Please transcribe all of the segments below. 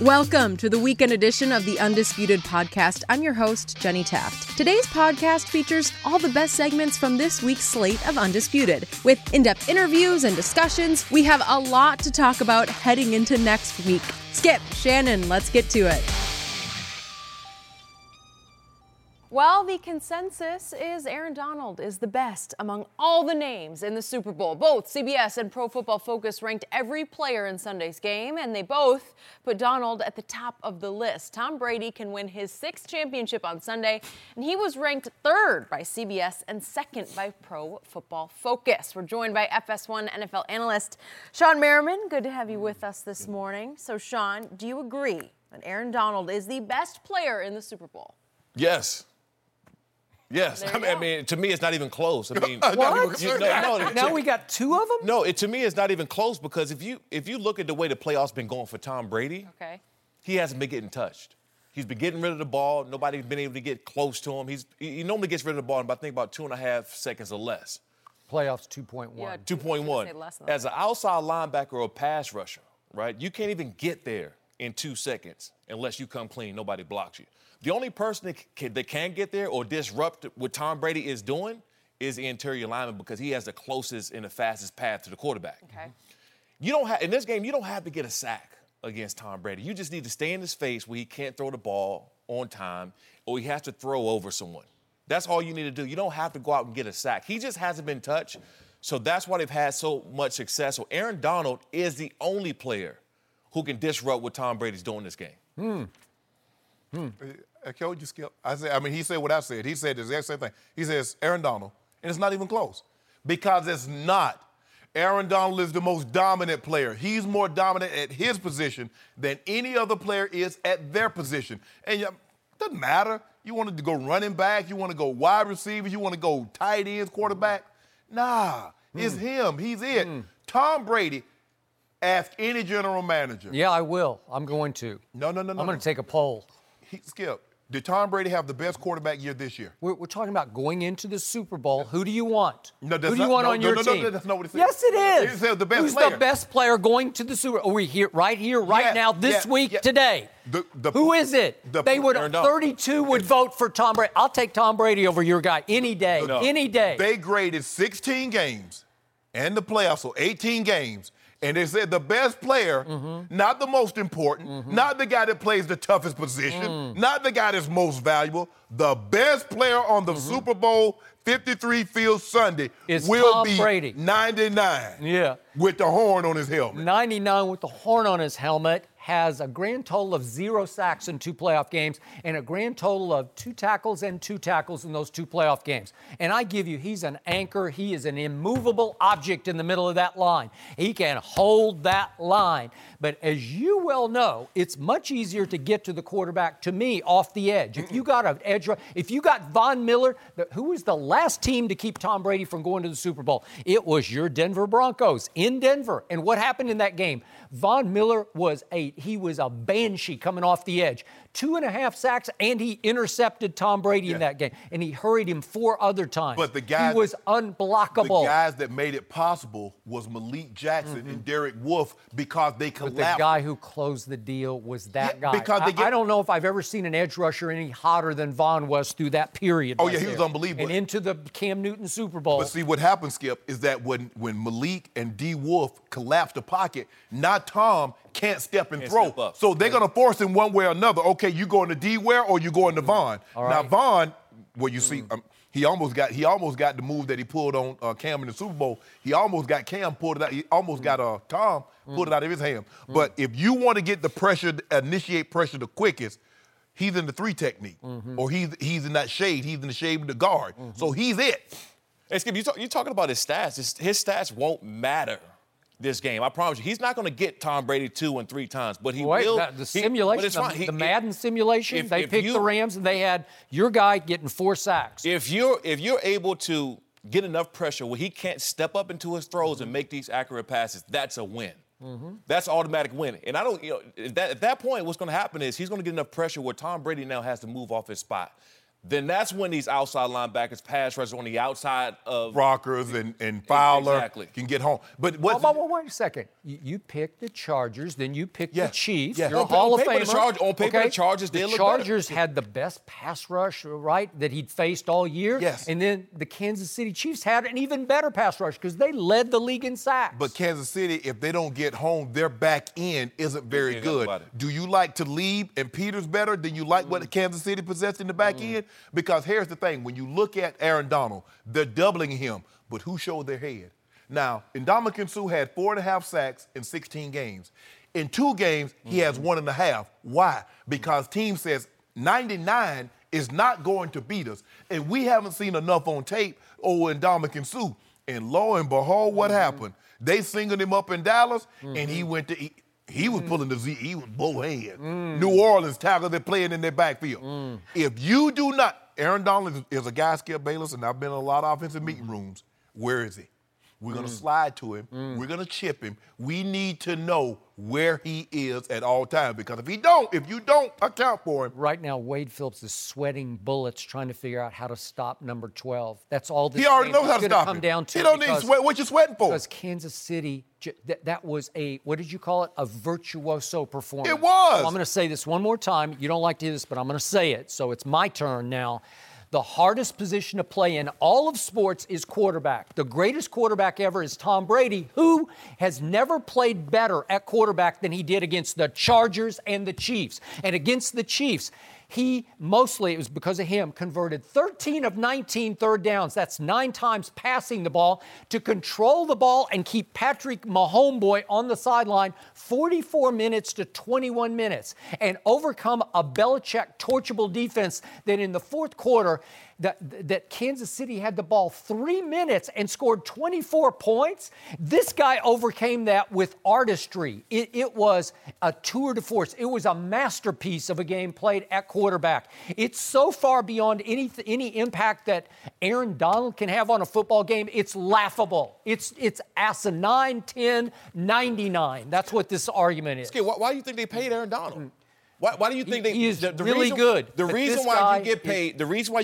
Welcome to the weekend edition of the Undisputed Podcast. I'm your host, Jenny Taft. Today's podcast features all the best segments from this week's slate of Undisputed. With in-depth interviews and discussions, we have a lot to talk about heading into next week. Skip, Shannon, let's get to it. Well, the consensus is Aaron Donald is the best among all the names in the Super Bowl. Both CBS and Pro Football Focus ranked every player in Sunday's game, and they both put Donald at the top of the list. Tom Brady can win his 6th championship on Sunday, and he was ranked 3rd by CBS and 2nd by Pro Football Focus. We're joined by FS1 NFL analyst Shawne Merriman. Good to have you with us this morning. So, Shawne, do you agree that Aaron Donald is the best player in the Super Bowl? Yes. Yes, I mean, to me, it's not even close. I mean, what? Now we got 2 of them? No, to me, it's not even close because if you look at the way the playoffs been going for Tom Brady, he hasn't been getting touched. He's been getting rid of the ball. Nobody's been able to get close to him. He normally gets rid of the ball in about 2.5 seconds or less. Playoffs 2.1. Yeah, 2.1. As an outside linebacker or a pass rusher, right, you can't even get there in 2 seconds unless you come clean. Nobody blocks you. The only person that can get there or disrupt what Tom Brady is doing is the interior lineman because he has the closest and the fastest path to the quarterback. Okay. In this game, you don't have to get a sack against Tom Brady. You just need to stay in his face where he can't throw the ball on time or he has to throw over someone. That's all you need to do. You don't have to go out and get a sack. He just hasn't been touched, so that's why they've had so much success. So Aaron Donald is the only player who can disrupt what Tom Brady's doing in this game. I told you, Skip. He said what I said. He said the exact same thing. He says Aaron Donald, and it's not even close because it's not. Aaron Donald is the most dominant player. He's more dominant at his position than any other player is at their position. And it doesn't matter. You want to go running back, you want to go wide receivers, you want to go tight ends, quarterback. Nah, it's him. He's it. Tom Brady, ask any general manager. Yeah, I will. I'm going to. No. I'm going to take a poll. Skip, did Tom Brady have the best quarterback year this year? We're talking about going into the Super Bowl. Who do you want? No, who do you want on your team? No, that's not what he said. Yes, it is. He said the best Who's player. the best player going to the Super Bowl? Are we here, right now, this week, today? Who is it? 32 would vote for Tom Brady. I'll take Tom Brady over your guy any day. Any day. They graded 16 games and the playoffs, so 18 games. And they said the best player, not the most important, not the guy that plays the toughest position, not the guy that's most valuable, the best player on the Super Bowl 53 field Sunday will Tom be Brady. 99 with the horn on his helmet. 99 with the horn on his helmet, has a grand total of 0 sacks in 2 playoff games and a grand total of 2 tackles and 2 tackles in those 2 playoff games. And I give you, he's an anchor. He is an immovable object in the middle of that line. He can hold that line. But as you well know, it's much easier to get to the quarterback, to me, off the edge. If you got an edge, if you got Von Miller, who was the last team to keep Tom Brady from going to the Super Bowl? It was your Denver Broncos in Denver. And what happened in that game? Von Miller was a banshee coming off the edge. 2.5 sacks, and he intercepted Tom Brady in that game. And he hurried him 4 other times. But he was unblockable. The guys that made it possible was Malik Jackson and Derek Wolfe because they collapsed. But the guy who closed the deal was that guy. Because I don't know if I've ever seen an edge rusher any hotter than Von was through that period. Oh, yeah, he was unbelievable. And into the Cam Newton Super Bowl. But see, what happened, Skip, is that when Malik and D. Wolfe collapsed the pocket, now Tom can't step and throw. So they're going to force him one way or another. Okay, you going to D. Ware or you going to Von. Now, Von, you see, he almost got the move that he pulled on Cam in the Super Bowl. He almost got Cam pulled it out. He almost got Tom pulled it out of his hand. But if you want to get the pressure, initiate pressure the quickest, he's in the 3 technique. Or he's in that shade. He's in the shade with the guard. So he's it. Hey, Skip, you're talking about his stats. His stats won't matter this game. I promise you. He's not going to get Tom Brady 2 and 3 times, but he will. The simulation, the Madden simulation, they picked the Rams, and they had your guy getting 4 sacks. If you're able to get enough pressure where he can't step up into his throws and make these accurate passes, that's a win. That's automatic win. And at that point, what's going to happen is he's going to get enough pressure where Tom Brady now has to move off his spot. then that's when these outside linebackers, pass rushers on the outside of Rockers and Fowler can get home. But wait a second. You picked the Chargers, then you picked the Chiefs. Yeah. You're a Hall of Famer. On paper, the Chargers did look better. The Chargers had the best pass rush, right, that he'd faced all year. Yes. And then the Kansas City Chiefs had an even better pass rush because they led the league in sacks. But Kansas City, if they don't get home, their back end isn't very good. Do you like Talib and Peters better than you like what Kansas City possessed in the back end? Because here's the thing. When you look at Aaron Donald, they're doubling him. But who showed their head? Now, Ndamukong Suh had 4.5 sacks in 16 games. In 2 games, he has 1.5. Why? Because team says 99 is not going to beat us. And we haven't seen enough on tape over Ndamukong Suh. And lo and behold, what happened? They singled him up in Dallas, and he went to he was pulling the Z. He was both hands. New Orleans tackled their playing in their backfield. If you do not, Aaron Donald is a guy, Skip Bayless, and I've been in a lot of offensive meeting rooms. Where is he? We're going to slide to him. We're going to chip him. We need to know where he is at all times, because if you don't account for him. Right now, Wade Phillips is sweating bullets trying to figure out how to stop number 12. That's all this He already knows how to stop come him. down to. He don't need to sweat. What you sweating for? Because Kansas City, that was a, what did you call it? A virtuoso performance. It was. So I'm going to say this one more time. You don't like to hear this, but I'm going to say it. So it's my turn now. The hardest position to play in all of sports is quarterback. The greatest quarterback ever is Tom Brady, who has never played better at quarterback than he did against the Chargers and the Chiefs. And against the Chiefs, he mostly, it was because of him, converted 13 of 19 third downs. That's 9 times passing the ball to control the ball and keep Patrick Mahomes on the sideline 44 minutes to 21 minutes and overcome a Belichick torchable defense that in the fourth quarter that Kansas City had the ball 3 minutes and scored 24 points. This guy overcame that with artistry. It was a tour de force. It was a masterpiece of a game played at quarterback. It's so far beyond any impact that Aaron Donald can have on a football game. It's laughable. It's asinine, 10, 99. That's what this argument is. Skip, why do you think they paid Aaron Donald? Why do you think he is really good? The reason why you get paid,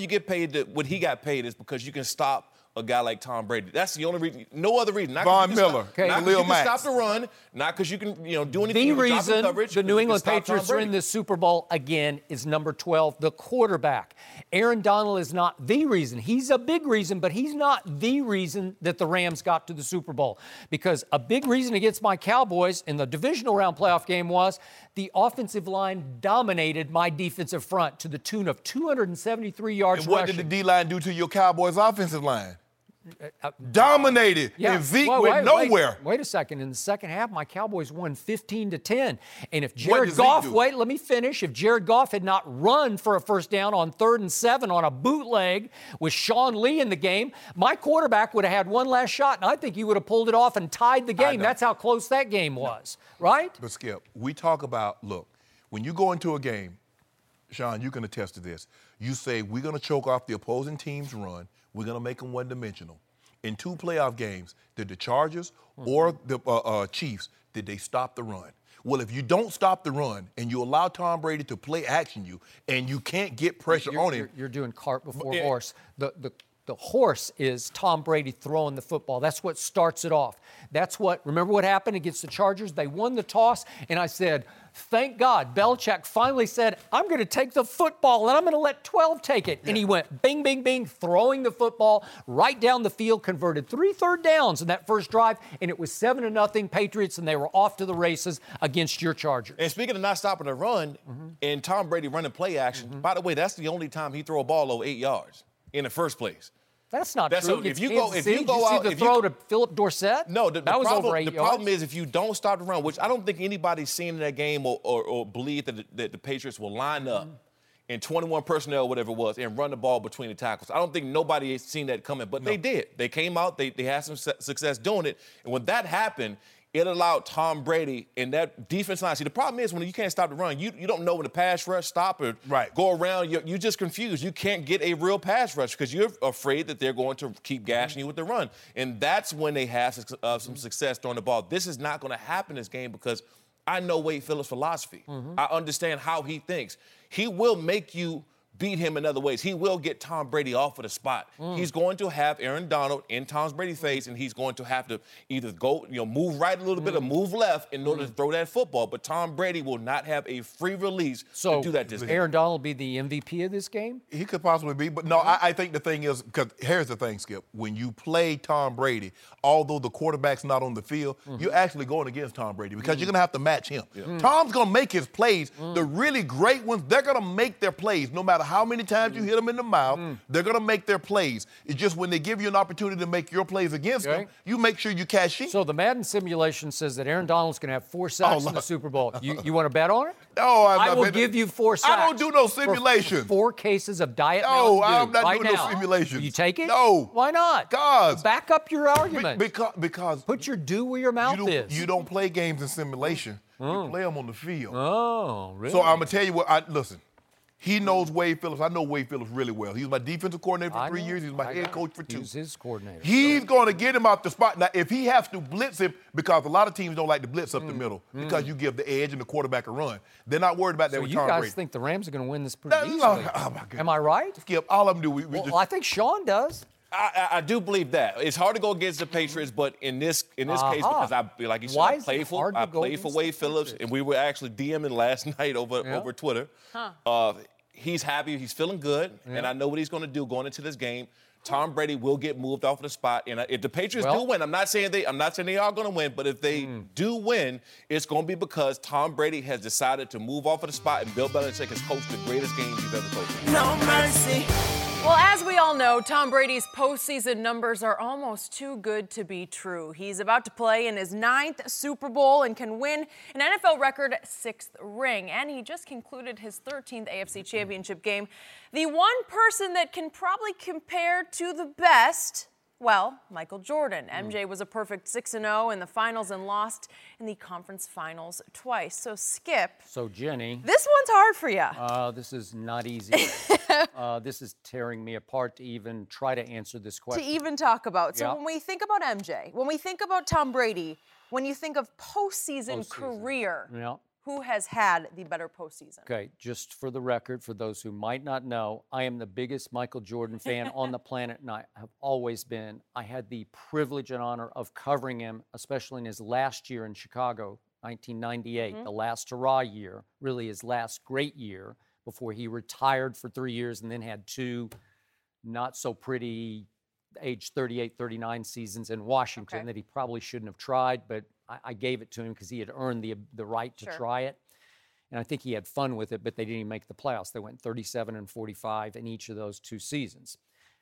what he got paid is because you can stop a guy like Tom Brady. That's the only reason. No other reason. Not Von Miller, not because you can stop the run, not because you can do anything. The reason the New England Patriots are in the Super Bowl again is number 12, the quarterback. Aaron Donald is not the reason. He's a big reason, but he's not the reason that the Rams got to the Super Bowl. Because a big reason against my Cowboys in the divisional round playoff game was the offensive line dominated my defensive front to the tune of 273 yards rushing. And what did the D-line do to your Cowboys offensive line? Dominated, and Zeke went nowhere. Wait a second. In the second half, my Cowboys won 15-10. And if Jared Goff, let me finish. If Jared Goff had not run for a first down on 3rd and 7 on a bootleg with Sean Lee in the game, my quarterback would have had one last shot, and I think he would have pulled it off and tied the game. That's how close that game was, right? But Skip, we talk about, look, when you go into a game, Sean, you can attest to this. You say, we're going to choke off the opposing team's run. We're going to make them one-dimensional. In 2 playoff games, did the Chargers or the Chiefs, did they stop the run? Well, if you don't stop the run and you allow Tom Brady to play action you and you can't get pressure on him. You're doing cart before horse. The horse is Tom Brady throwing the football. That's what starts it off. Remember what happened against the Chargers? They won the toss, and I said, thank God, Belichick finally said, I'm going to take the football, and I'm going to let 12 take it. Yeah. And he went bing, bing, bing, throwing the football right down the field, converted 3 third downs in that first drive, and it was 7-0 Patriots, and they were off to the races against your Chargers. And speaking of not stopping the run, and Tom Brady running play action, by the way, that's the only time he threw a ball over 8 yards in the first place. That's not true. So if you go out, the throw to Philip Dorsett? No, that was over 8 yards. The problem is if you don't stop the run, which I don't think anybody's seen in that game or believe that the Patriots will line up in 21 personnel, whatever it was, and run the ball between the tackles. I don't think nobody has seen that coming, but they did. They came out. They had some success doing it, and when that happened, it allowed Tom Brady and that defense line. See, the problem is when you can't stop the run, you don't know when the pass rush stop or go around. You're just confused. You can't get a real pass rush because you're afraid that they're going to keep gashing you with the run. And that's when they have some success throwing the ball. This is not going to happen this game because I know Wade Phillips' philosophy. I understand how he thinks. He will make you beat him in other ways. He will get Tom Brady off of the spot. He's going to have Aaron Donald in Tom Brady's face, and he's going to have to either go, move right a little bit or move left in order to throw that football. But Tom Brady will not have a free release to do that this game. Aaron Donald will be the MVP of this game? He could possibly be, but no, I think the thing is, because here's the thing, Skip. When you play Tom Brady, although the quarterback's not on the field, you're actually going against Tom Brady because you're going to have to match him. Tom's going to make his plays. The really great ones, they're going to make their plays no matter how many times you hit them in the mouth, they're going to make their plays. It's just when they give you an opportunity to make your plays against them, you make sure you cash in. So the Madden simulation says that Aaron Donald's going to have 4 sacks in the Super Bowl. You want to bet on it? No, I will give you 4 sacks. I don't do no simulation. For 4 cases of Diet No, Mountain Dew I'm not right doing now. no simulations. Will you take it? No. Why not? Because. Back up your argument. Because. Put your dew where your mouth is. You don't play games in simulation. You play them on the field. Oh, really? So I'm going to tell you what, listen. He knows Wade Phillips. I know Wade Phillips really well. He was my defensive coordinator for 3 years. He was my head coach for 2. He was his coordinator. He's going to get him out the spot. Now, if he has to blitz him, because a lot of teams don't like to blitz up the middle because you give the edge and the quarterback a run. They're not worried about that with Tom Brady. You guys think the Rams are going to win this pretty easily? Oh, my God. Am I right? Skip, all of them do. Well, I think Sean does. I do believe that. It's hard to go against the Patriots, but in this case, because like you said, I played for Wade Phillips, and we were actually DMing last night over Twitter. He's happy. He's feeling good, and I know what he's going to do going into this game. Tom Brady will get moved off of the spot, and if the Patriots do win, I'm not saying they are going to win, but if they do win, it's going to be because Tom Brady has decided to move off of the spot, and Bill Belichick has coached the greatest game he's ever coached. No mercy. Well, as we all know, Tom Brady's postseason numbers are almost too good to be true. He's about to play in his 9th Super Bowl and can win an NFL record 6th ring. And he just concluded his 13th AFC Championship game. The one person that can probably compare to the best, well, Michael Jordan. MJ was a perfect 6-0 in the finals and lost in the conference finals twice. So, Skip. So, Jenny. This one's hard for you. This is not easy. This is tearing me apart to even try to answer this question. To even talk about. So, when we think about MJ, when we think about Tom Brady, when you think of postseason career, who has had the better postseason? Okay, just for the record, for those who might not know, I am the biggest Michael Jordan fan on the planet, and I have always been. I had the privilege and honor of covering him, especially in his last year in Chicago, 1998, the last hurrah year, really his last great year, before he retired for 3 years and then had 2 not so pretty age 38, 39 seasons in Washington that he probably shouldn't have tried, but I gave it to him because he had earned the right to try it. And I think he had fun with it, but they didn't even make the playoffs. They went 37-45 in each of those 2 seasons.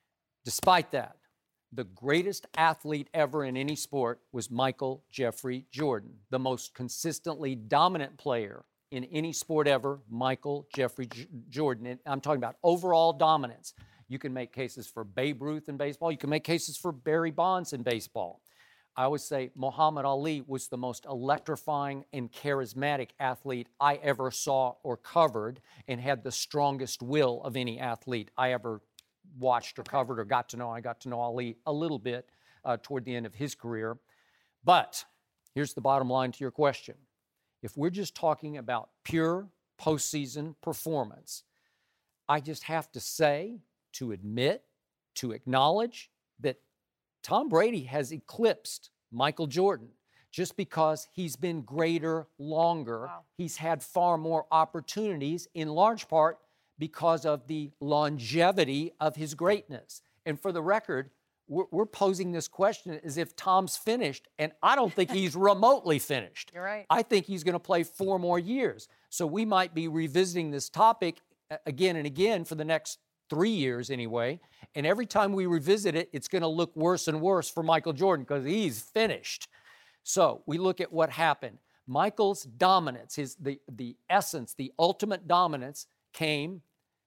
Despite that, the greatest athlete ever in any sport was Michael Jeffrey Jordan, the most consistently dominant player in any sport ever, Michael Jeffrey Jordan. And I'm talking about overall dominance. You can make cases for Babe Ruth in baseball. You can make cases for Barry Bonds in baseball. I always say Muhammad Ali was the most electrifying and charismatic athlete I ever saw or covered and had the strongest will of any athlete I ever watched or covered or got to know. I got to know Ali a little bit toward the end of his career. But here's the bottom line to your question. If we're just talking about pure postseason performance, I just have to say, to admit, to acknowledge that Tom Brady has eclipsed Michael Jordan just because he's been greater longer. Wow. He's had far more opportunities, in large part because of the longevity of his greatness. And for the record, we're posing this question as if Tom's finished, and I don't think he's remotely finished. You're right. I think he's going to play 4 more years. So we might be revisiting this topic again and again for the next 3 years anyway. And every time we revisit it, it's going to look worse and worse for Michael Jordan because he's finished. So we look at what happened. Michael's dominance, the essence, the ultimate dominance came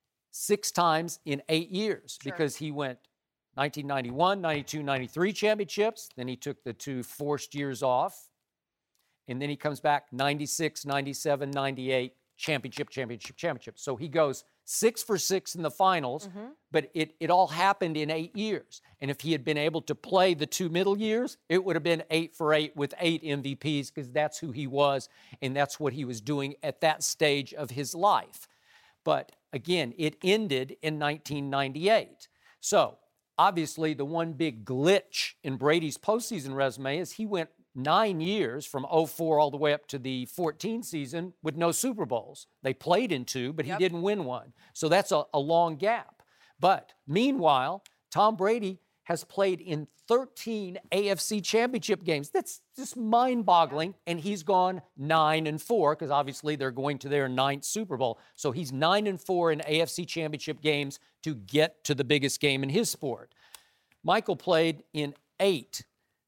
6 times in 8 years because he went 1991, 92, 93 championships. Then he took the 2 forced years off. And then he comes back 96, 97, 98, championship. So he goes 6 for 6 in the finals, but it all happened in 8 years. And if he had been able to play the 2 middle years, it would have been 8 for 8 with 8 MVPs because that's who he was and that's what he was doing at that stage of his life. But again, it ended in 1998. So, obviously, the one big glitch in Brady's postseason resume is he went 9 years from 2004 all the way up to the 2014 season with no Super Bowls. They played in 2, but he didn't win one. So that's a long gap. But meanwhile, Tom Brady has played in 13 AFC championship games. That's just mind-boggling. And he's gone 9-4 because obviously they're going to their 9th Super Bowl. So he's 9-4 in AFC championship games to get to the biggest game in his sport. Michael played in 8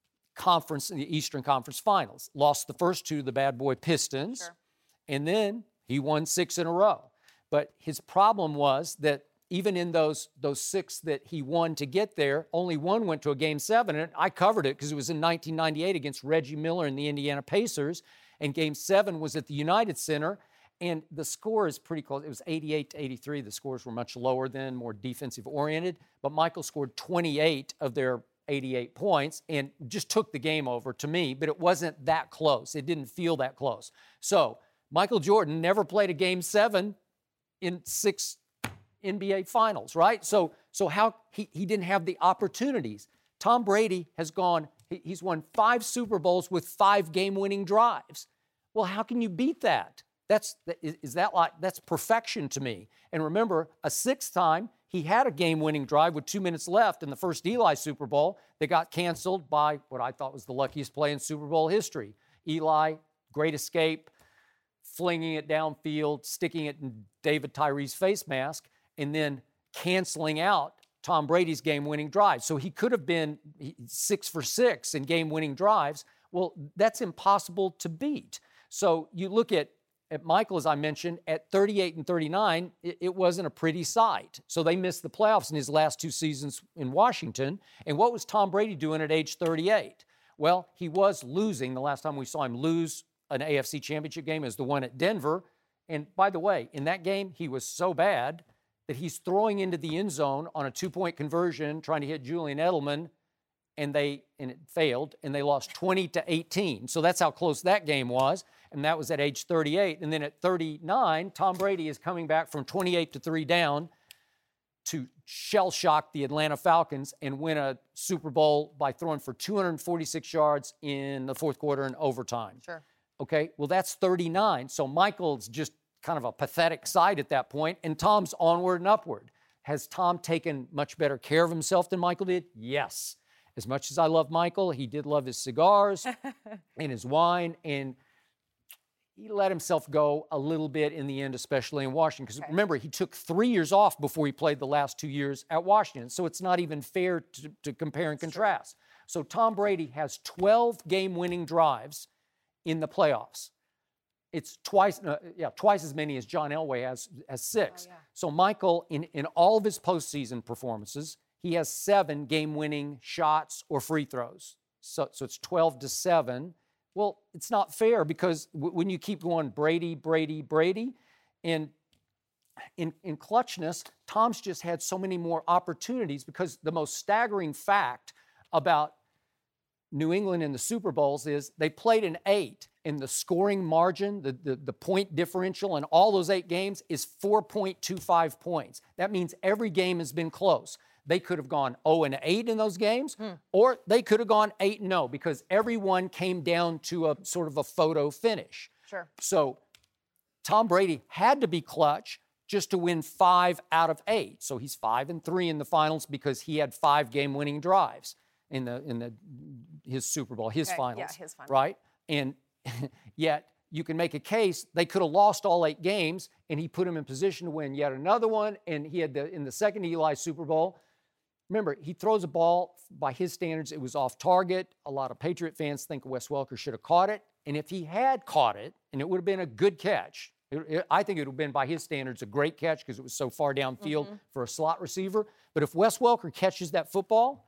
in the Eastern Conference Finals. Lost the first 2 to the bad boy Pistons. Sure. And then he won 6 in a row. But his problem was that even in those 6 that he won to get there, only one went to a Game 7. And I covered it because it was in 1998 against Reggie Miller and the Indiana Pacers. And Game 7 was at the United Center. And the score is pretty close. It was 88-83. The scores were much lower then, more defensive-oriented. But Michael scored 28 of their 88 points and just took the game over to me. But it wasn't that close. It didn't feel that close. So Michael Jordan never played a Game 7 in 6 NBA Finals, right? So how he didn't have the opportunities. Tom Brady has he's won 5 Super Bowls with 5 game-winning drives. Well, how can you beat that? That's perfection to me. And remember, a 6th time, he had a game-winning drive with 2 minutes left in the first Eli Super Bowl that got canceled by what I thought was the luckiest play in Super Bowl history. Eli, great escape, flinging it downfield, sticking it in David Tyree's face mask, and then canceling out Tom Brady's game-winning drive. So he could have been 6 for 6 in game-winning drives. Well, that's impossible to beat. So you look at Michael, as I mentioned, at 38 and 39, it wasn't a pretty sight. So they missed the playoffs in his last 2 seasons in Washington. And what was Tom Brady doing at age 38? Well, he was losing. The last time we saw him lose an AFC championship game is the one at Denver. And by the way, in that game, he was so bad that he's throwing into the end zone on a 2-point conversion, trying to hit Julian Edelman, and it failed, and they lost 20-18. So that's how close that game was, and that was at age 38. And then at 39, Tom Brady is coming back from 28-3 down to shell-shock the Atlanta Falcons and win a Super Bowl by throwing for 246 yards in the fourth quarter in overtime. Sure. Okay, well, that's 39. So Michael's just kind of a pathetic side at that point, and Tom's onward and upward. Has Tom taken much better care of himself than Michael did? Yes. As much as I love Michael, he did love his cigars and his wine, and he let himself go a little bit in the end, especially in Washington. Because remember, he took 3 years off before he played the last 2 years at Washington, so it's not even fair to compare and contrast. So Tom Brady has 12 game-winning drives in the playoffs. It's twice as many as John Elway has 6. Oh, yeah. So Michael, in all of his postseason performances, he has 7 game-winning shots or free throws. So it's 12-7. Well, it's not fair because when you keep going Brady, and in clutchness, Tom's just had so many more opportunities because the most staggering fact about New England in the Super Bowls is they played in 8, and the scoring margin, the point differential in all those 8 games is 4.25 points. That means every game has been close. They could have gone 0-8 in those games, or they could have gone 8-0 because everyone came down to a sort of a photo finish. Sure. So Tom Brady had to be clutch just to win 5 out of 8. So he's 5-3 in the finals because he had 5 game-winning drives in his Super Bowl, his finals. Yeah, his finals. Right? And yet you can make a case they could have lost all 8 games, and he put him in position to win yet another one. And he had in the second Eli Super Bowl. Remember, he throws a ball, by his standards, it was off target. A lot of Patriot fans think Wes Welker should have caught it. And if he had caught it, and it would have been a good catch, I think it would have been, by his standards, a great catch because it was so far downfield for a slot receiver. But if Wes Welker catches that football,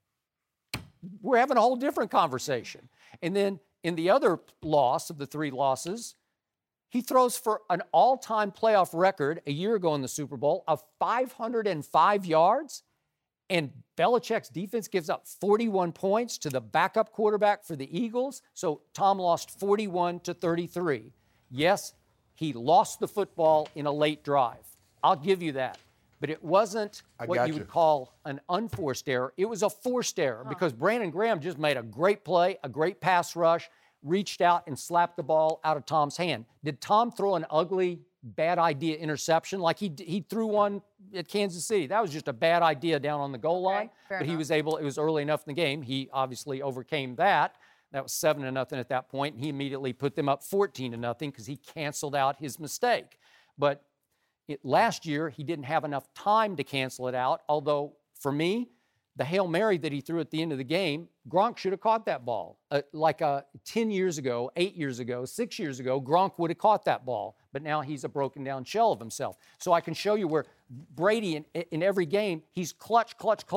we're having a whole different conversation. And then in the other loss of the 3 losses, he throws for an all-time playoff record a year ago in the Super Bowl of 505 yards. And Belichick's defense gives up 41 points to the backup quarterback for the Eagles. So Tom lost 41-33. Yes, he lost the football in a late drive. I'll give you that. But it wasn't what you would call an unforced error. It was a forced error because Brandon Graham just made a great play, a great pass rush, reached out and slapped the ball out of Tom's hand. Did Tom throw an ugly, bad idea interception? Like he threw one at Kansas City. That was just a bad idea down on the goal line. But he was able, it was early enough in the game. He obviously overcame that. That was 7-0 at that point, and he immediately put them up 14-0 because he canceled out his mistake. But last year, he didn't have enough time to cancel it out, although for me, the Hail Mary that he threw at the end of the game, Gronk should have caught that ball. 10 years ago, 8 years ago, 6 years ago, Gronk would have caught that ball. But now he's a broken down shell of himself. So I can show you where Brady, in every game, he's clutch.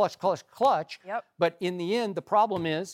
Yep. But in the end, the problem is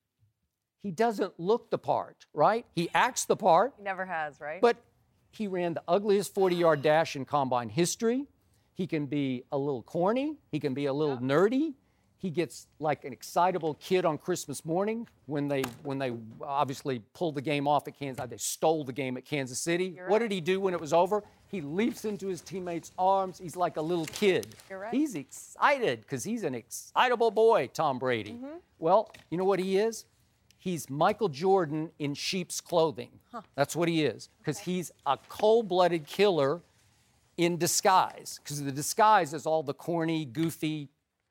he doesn't look the part, right? He acts the part. He never has, right? But he ran the ugliest 40-yard dash in combine history. He can be a little corny. He can be a little nerdy. He gets like an excitable kid on Christmas morning when they obviously pulled the game off at Kansas. They stole the game at Kansas City. What did he do when it was over? He leaps into his teammates' arms. He's like a little kid. You're right. He's excited because he's an excitable boy, Tom Brady. Well, you know what he is? He's Michael Jordan in sheep's clothing. That's what he is, because he's a cold-blooded killer in disguise, because the disguise is all the corny, goofy,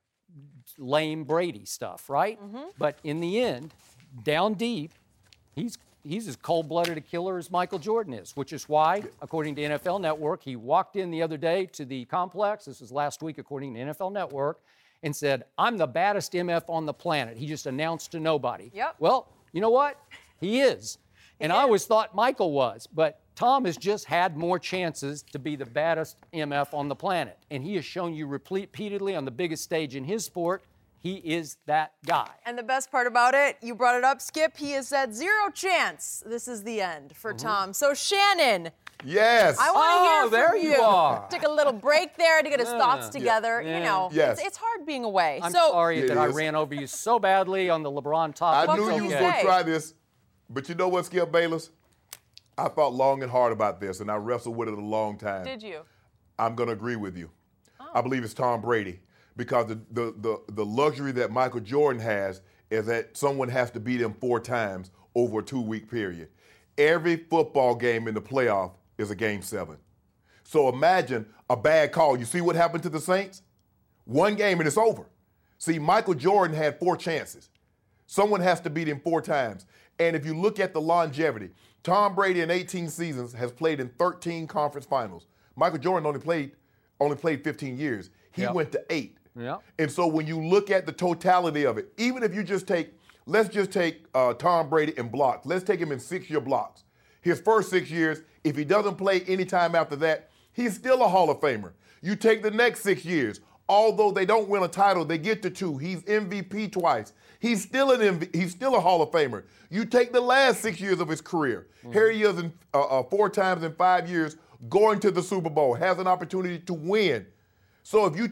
lame Brady stuff, right? But in the end, down deep, he's as cold-blooded a killer as Michael Jordan is, which is why, according to NFL Network, he walked in the other day to the complex, this was last week according to NFL Network, and said, I'm the baddest MF on the planet. He just announced to nobody. Yep. Well, you know what? He is. And I always thought Michael was, but Tom has just had more chances to be the baddest MF on the planet. And he has shown you repeatedly on the biggest stage in his sport, he is that guy. And the best part about it, you brought it up, Skip, he has said 0 chance this is the end for Tom. So Shannon. Yes. I want to hear from you are. Took a little break there to get his thoughts together. Yeah. You know, Yes. it's hard being away. I'm so, sorry It that I is. ran over you so badly on the LeBron topic. I knew did you you was going say? to try this, but you know what, Skip Bayless? I thought long and hard about this, and I wrestled with it a long time. Did you? I'm going to agree with you. I believe it's Tom Brady, because the luxury that Michael Jordan has is that someone has to beat him 4 times over a 2-week period. Every football game in the playoff is a Game 7. So imagine a bad call. You see what happened to the Saints? 1 game and it's over. See, Michael Jordan had 4 chances. Someone has to beat him 4 times. And if you look at the longevity, Tom Brady in 18 seasons has played in 13 conference finals. Michael Jordan only played 15 years. He went to 8. Yeah. And so when you look at the totality of it, even if you let's just take Tom Brady in blocks. Let's take him in 6-year blocks. His first 6 years, if he doesn't play any time after that, he's still a Hall of Famer. You take the next 6 years, although they don't win a title, they get to 2. He's MVP twice. He's still he's still a Hall of Famer. You take the last 6 years of his career. Here he is 4 times in 5 years, going to the Super Bowl, has an opportunity to win. So if you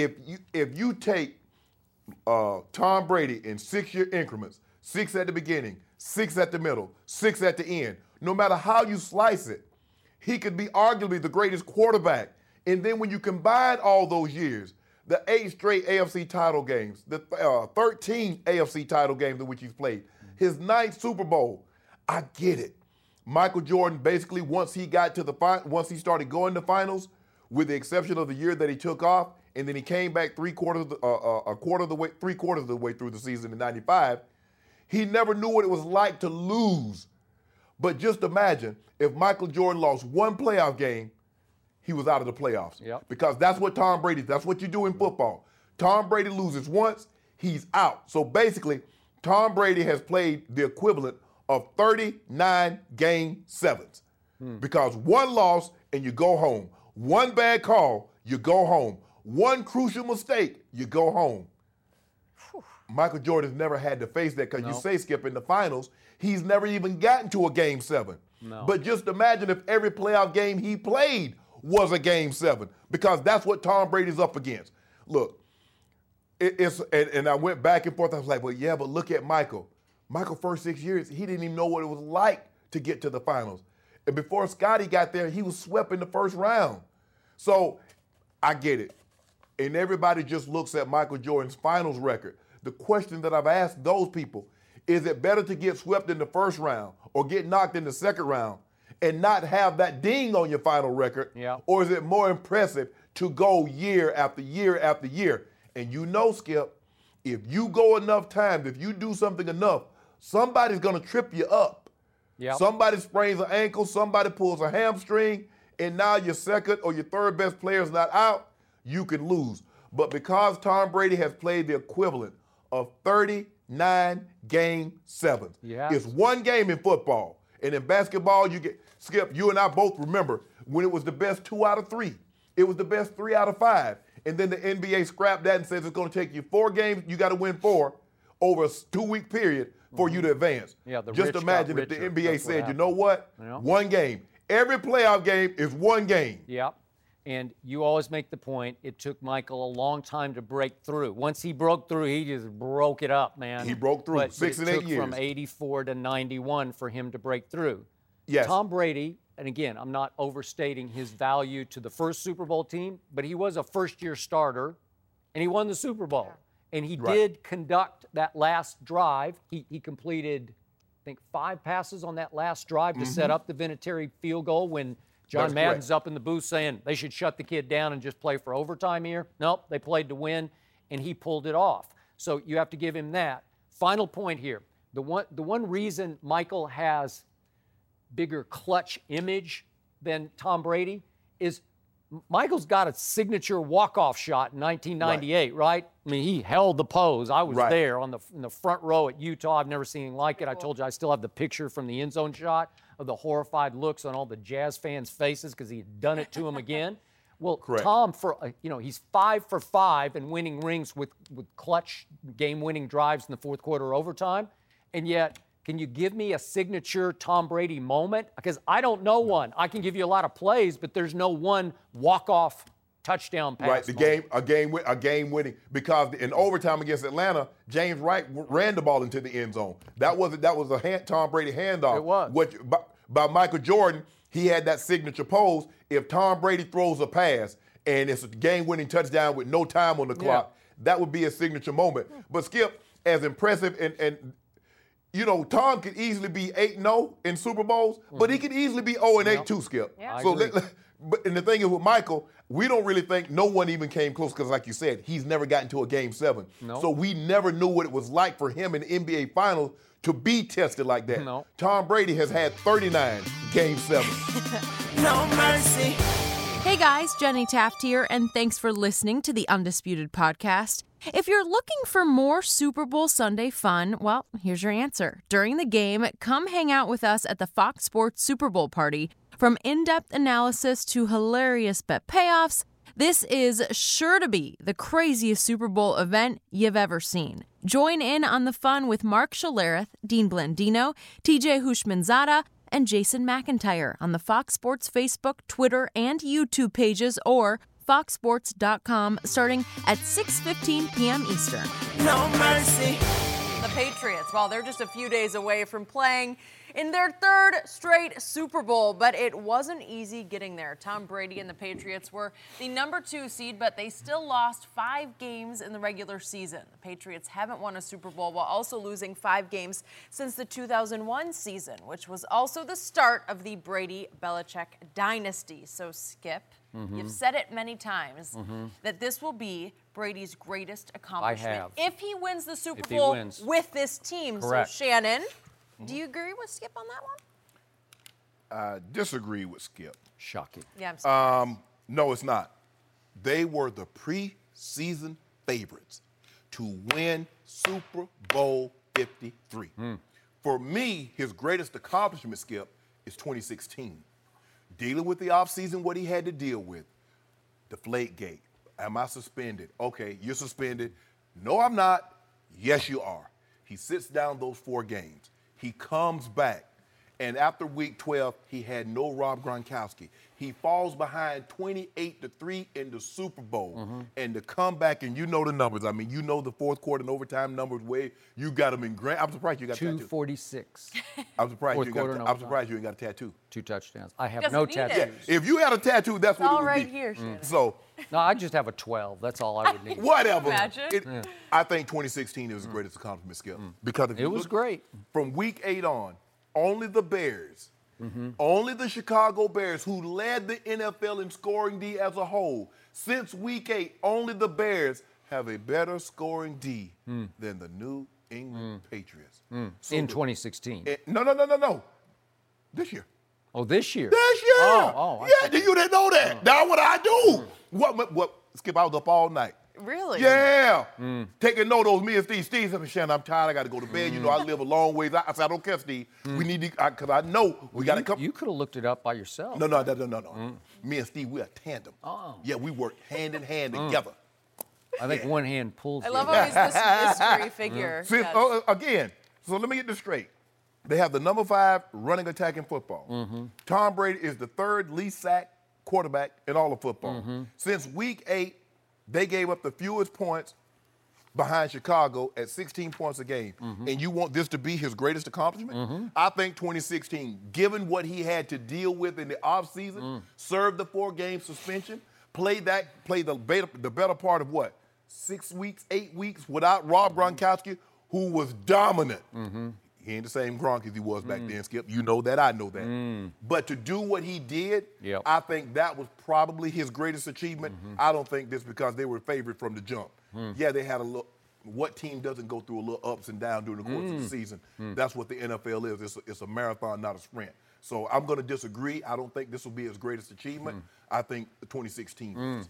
take Tom Brady in 6-year increments, 6 at the beginning, 6 at the middle, 6 at the end, no matter how you slice it, he could be arguably the greatest quarterback. And then when you combine all those years, the 8 straight AFC title games, the 13 AFC title games in which he's played, his 9th Super Bowl, I get it. Michael Jordan basically, once he started going to finals, with the exception of the year that he took off, and then he came back 3/4 of the way through the season in '95, he never knew what it was like to lose. But just imagine if Michael Jordan lost 1 playoff game, he was out of the playoffs. Yep. Because that's what Tom Brady, that's what you do in football. Tom Brady loses once, he's out. So basically, Tom Brady has played the equivalent of 39 Game 7s. Because 1 loss and you go home. 1 bad call, you go home. 1 crucial mistake, you go home. Michael Jordan's never had to face that, because you say, Skip, in the finals, he's never even gotten to a Game 7. No. But just imagine if every playoff game he played was a Game 7, because that's what Tom Brady's up against. Look, and I went back and forth. I was like, well, yeah, but look at Michael. Michael, first 6 years, he didn't even know what it was like to get to the finals. And before Scotty got there, he was swept in the first round. So I get it. And everybody just looks at Michael Jordan's finals record. The question that I've asked those people, is it better to get swept in the first round or get knocked in the second round and not have that ding on your final record? Yeah. Or is it more impressive to go year after year after year? And you know, Skip, if you go enough times, if you do something enough, somebody's going to trip you up. Yep. Somebody sprains an ankle, somebody pulls a hamstring, and now your second or your third best player is not out, you can lose. But because Tom Brady has played the equivalent of 39 game sevens, yes. It's one game in football. And in basketball, Skip, you and I both remember when it was the best 2 out of 3. It was the best 3 out of 5. And then the NBA scrapped that and says it's going to take you 4 games, you got to win 4 over a 2-week period for you to advance. Yeah, the Just rich imagine got if the richer. NBA That's said, what you know what? You know? One game. Every playoff game is one game. Yep. And you always make the point, it took Michael a long time to break through. Once he broke through, he just broke it up, man. He broke through. But 6 and 8 it took years. from 84 to 91 for him to break through. Yes. Tom Brady, and again, I'm not overstating his value to the first Super Bowl team, but he was a first-year starter, and he won the Super Bowl. And he did conduct that last drive. He completed, I think, 5 passes on that last drive to set up the Vinatieri field goal when John That's Madden's correct. up in the booth saying they should shut the kid down and just play for overtime here. Nope, they played to win, and he pulled it off. So you have to give him that. Final point here. The one reason Michael has bigger clutch image than Tom Brady is Michael's got a signature walk-off shot in 1998, right? I mean, he held the pose. I was there in the front row at Utah. I've never seen anything like it. I told you I still have the picture from the end zone shot of the horrified looks on all the Jazz fans' faces because he had done it to him again. Well, Correct. Tom, he's 5 for 5 in winning rings with clutch game-winning drives in the fourth quarter overtime, and yet can you give me a signature Tom Brady moment? Because I don't know one. I can give you a lot of plays, but there's no one walk-off touchdown pass. Right, a game winning, because in overtime against Atlanta, James Wright ran the ball into the end zone. That was a Tom Brady handoff. It was. By Michael Jordan, he had that signature pose. If Tom Brady throws a pass and it's a game-winning touchdown with no time on the clock, that would be a signature moment. But Skip, as impressive and you know, Tom could easily be 8-0 in Super Bowls, but he could easily be 0-8 too, Skip. Yeah. So, and the thing is with Michael, we don't really think no one even came close because, like you said, he's never gotten to a Game 7. No. So we never knew what it was like for him in the NBA Finals to be tested like that. No. Tom Brady has had 39 Game 7s. No mercy. Hey guys, Jenny Taft here, and thanks for listening to the Undisputed Podcast. If you're looking for more Super Bowl Sunday fun, well, here's your answer. During the game, come hang out with us at the Fox Sports Super Bowl party. From in-depth analysis to hilarious bet payoffs, this is sure to be the craziest Super Bowl event you've ever seen. Join in on the fun with Mark Schlereth, Dean Blandino, TJ Hushmanzada, and Jason McIntyre on the Fox Sports Facebook, Twitter, and YouTube pages or foxsports.com starting at 6:15 p.m. Eastern. No mercy. The Patriots, well, they're just a few days away from playing in their 3rd straight Super Bowl, but it wasn't easy getting there. Tom Brady and the Patriots were the number 2 seed, but they still lost 5 games in the regular season. The Patriots haven't won a Super Bowl while also losing 5 games since the 2001 season, which was also the start of the Brady-Belichick dynasty. So, Skip, you've said it many times that this will be Brady's greatest accomplishment. I have. If he wins the Super If he Bowl wins. with this team. Correct. So, Shannon, do you agree with Skip on that one? I disagree with Skip. Shocking. Yeah, I'm sorry. No, it's not. They were the preseason favorites to win Super Bowl 53. For me, his greatest accomplishment, Skip, is 2016. Dealing with the offseason, what he had to deal with. Deflategate. Am I suspended? Okay, you're suspended. No, I'm not. Yes, you are. He sits down those 4 games. He comes back, And after week 12, he had no Rob Gronkowski. He falls behind 28-3 in the Super Bowl. And to come back, and you know the numbers. I mean, you know the fourth quarter and overtime numbers way you got them in grand. I'm surprised you got 246. I'm surprised Fourth you quarter got. and I'm surprised you ain't got a tattoo. 2 touchdowns. I have Doesn't no need tattoos. it. Yeah, if you had a tattoo, that's what all it would right be. here, Shannon. So No, I just have a 12. That's all I would need. whatever. Imagine. I think 2016 is the greatest accomplishment, Skip. Because if It you was look great. from week 8 on, only the Bears, only the Chicago Bears, who led the NFL in scoring D as a whole, since week 8, only the Bears have a better scoring D than the New England Patriots. So In 2016. No. This year. Oh, this year? This year. I Yeah, you didn't know that. That's what I do. What? Skip, I was up all night. Really? Yeah. Taking note of those, me and Steve. Steve said, Shannon, I'm tired. I got to go to bed. You know, I live a long ways. I said, I don't care, Steve. We need to, because I know we got to come. You could have looked it up by yourself. No. Me and Steve, we're a tandem. Oh. Yeah, we work hand in hand together. I think one hand pulls I the love other. how he's this mystery figure. See, Yes. again, so let me get this straight. They have the number 5 running attack in football. Tom Brady is the 3rd least sacked quarterback in all of football. Since week 8, they gave up the fewest points behind Chicago at 16 points a game. And you want this to be his greatest accomplishment? I think 2016, given what he had to deal with in the offseason, served the 4-game suspension, played the better part of what? 6 weeks, 8 weeks without Rob Gronkowski, who was dominant. He ain't the same Gronk as he was back then, Skip. You know that, I know that. But to do what he did, Yep. I think that was probably his greatest achievement. I don't think this because they were favored from the jump. Yeah, they had a little. What team doesn't go through a little ups and downs during the course of the season? That's what the NFL is. It's a marathon, not a sprint. So I'm going to disagree. I don't think this will be his greatest achievement. I think 2016 is.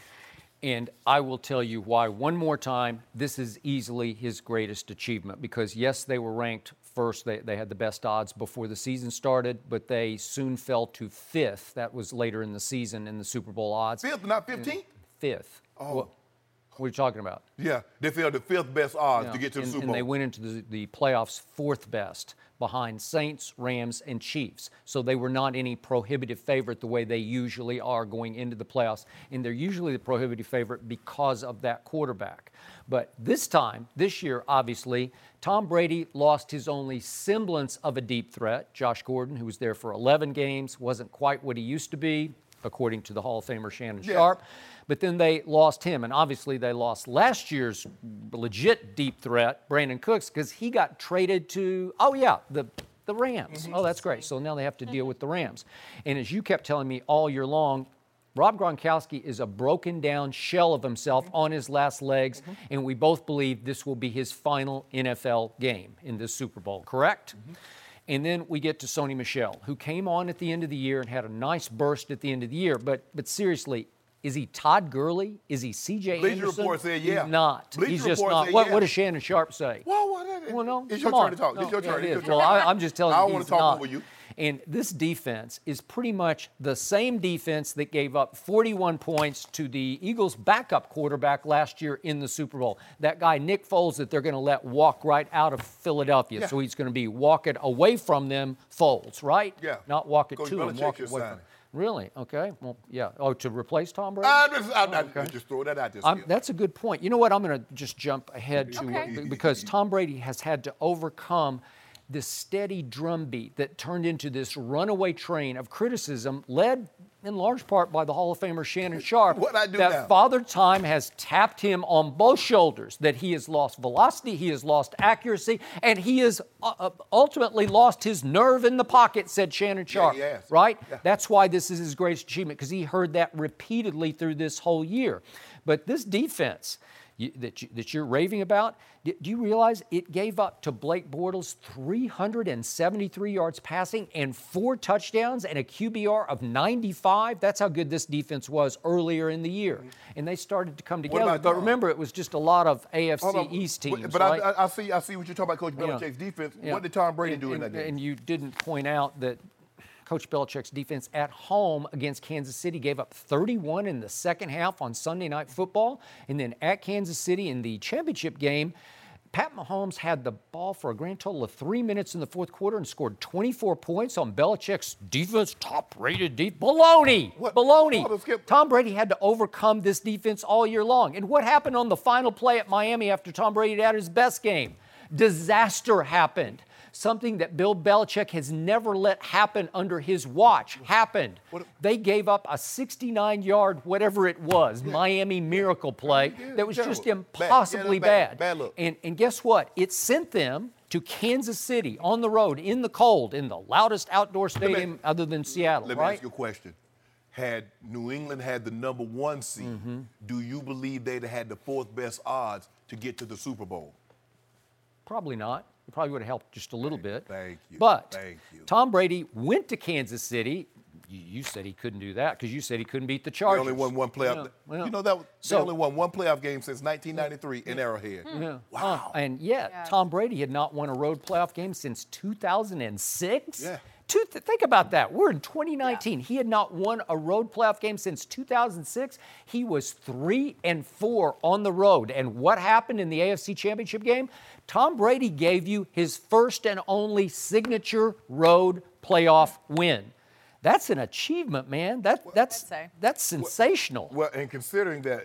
And I will tell you why one more time, this is easily his greatest achievement because, yes, they were ranked first. They had the best odds before the season started, but they soon fell to 5th. That was later in the season in the Super Bowl odds. 5th, not 15th? 5th. Oh. What are you talking about? Yeah, they fell the 5th best odds Yeah. to get to the Super Bowl. And they went into the playoffs 4th best behind Saints, Rams, and Chiefs. So they were not any prohibitive favorite the way they usually are going into the playoffs. And they're usually the prohibitive favorite because of that quarterback. But this year, obviously, Tom Brady lost his only semblance of a deep threat. Josh Gordon, who was there for 11 games, wasn't quite what he used to be, according to the Hall of Famer Shannon Sharp. But then they lost him, and obviously they lost last year's legit deep threat, Brandon Cooks, because he got traded to, the Rams. Oh, that's great. So now they have to deal with the Rams. And as you kept telling me all year long, Rob Gronkowski is a broken down shell of himself on his last legs, and we both believe this will be his final NFL game in this Super Bowl, correct? And then we get to Sony Michel, who came on at the end of the year and had a nice burst at the end of the year. But seriously, is he Todd Gurley? Is he C.J. Bleacher Anderson? Report said yeah. He's not. Bleacher He's just Report not. said What, yeah. what does Shannon Sharp say? Well, no, it's come your turn on. to talk. No, It's your yeah, turn. it It's is. your Well, turn. I'm just telling I you don't want he's to talk not. over you. And this defense is pretty much the same defense that gave up 41 points to the Eagles' backup quarterback last year in the Super Bowl. That guy, Nick Foles, that they're going to let walk right out of Philadelphia. Yeah. So he's going to be walking away from them, Foles, right? Yeah. Not walking Coach to him, Belichick walking just away signed from him. Really? Okay. Well, yeah. Oh, to replace Tom Brady? I just throw that out there. Skip. That's a good point. You know what? I'm going to just jump ahead to Okay. because Tom Brady has had to overcome this steady drumbeat that turned into this runaway train of criticism led in large part by the Hall of Famer Shannon Sharp. What'd I do that now? Father Time has tapped him on both shoulders, that he has lost velocity, he has lost accuracy, and he has ultimately lost his nerve in the pocket, said Shannon Sharp. he has. Right? Yeah. That's why this is his greatest achievement, because he heard that repeatedly through this whole year. But this defense that you're raving about, do you realize it gave up to Blake Bortles 373 yards passing and 4 touchdowns and a QBR of 95? That's how good this defense was earlier in the year. And they started to come together. about But Tom? remember, it was just a lot of Hold AFC on. East teams, But right? I see what you're talking about, Coach Belichick's defense. Yeah. What did Tom Brady do in that game? And you didn't point out that Coach Belichick's defense at home against Kansas City gave up 31 in the second half on Sunday Night Football. And then at Kansas City in the championship game, Pat Mahomes had the ball for a grand total of 3 minutes in the fourth quarter and scored 24 points on Belichick's defense, top-rated defense. Baloney! What? Baloney! Tom Brady had to overcome this defense all year long. And what happened on the final play at Miami after Tom Brady had his best game? Disaster happened. Something that Bill Belichick has never let happen under his watch happened. They gave up a 69-yard, whatever it was, Miami miracle play that was just impossibly bad. Bad look. And guess what? It sent them to Kansas City on the road, in the cold, in the loudest outdoor stadium other than Seattle, Let me ask you a question. Had New England had the number 1 seed, do you believe they'd have had the 4th best odds to get to the Super Bowl? Probably not. It probably would have helped just a little bit. Thank you. But Thank you. Tom Brady went to Kansas City. You said he couldn't do that because you said he couldn't beat the Chargers. They only won one playoff. They only won one playoff game since 1993 in Arrowhead. Wow. And yet, Tom Brady had not won a road playoff game since 2006. Yeah. Think about that. We're in 2019. He had not won a road playoff game since 2006. He was 3-4 on the road. And what happened in the AFC Championship game? Tom Brady gave you his first and only signature road playoff win. That's an achievement, man. That's sensational. Well, and considering that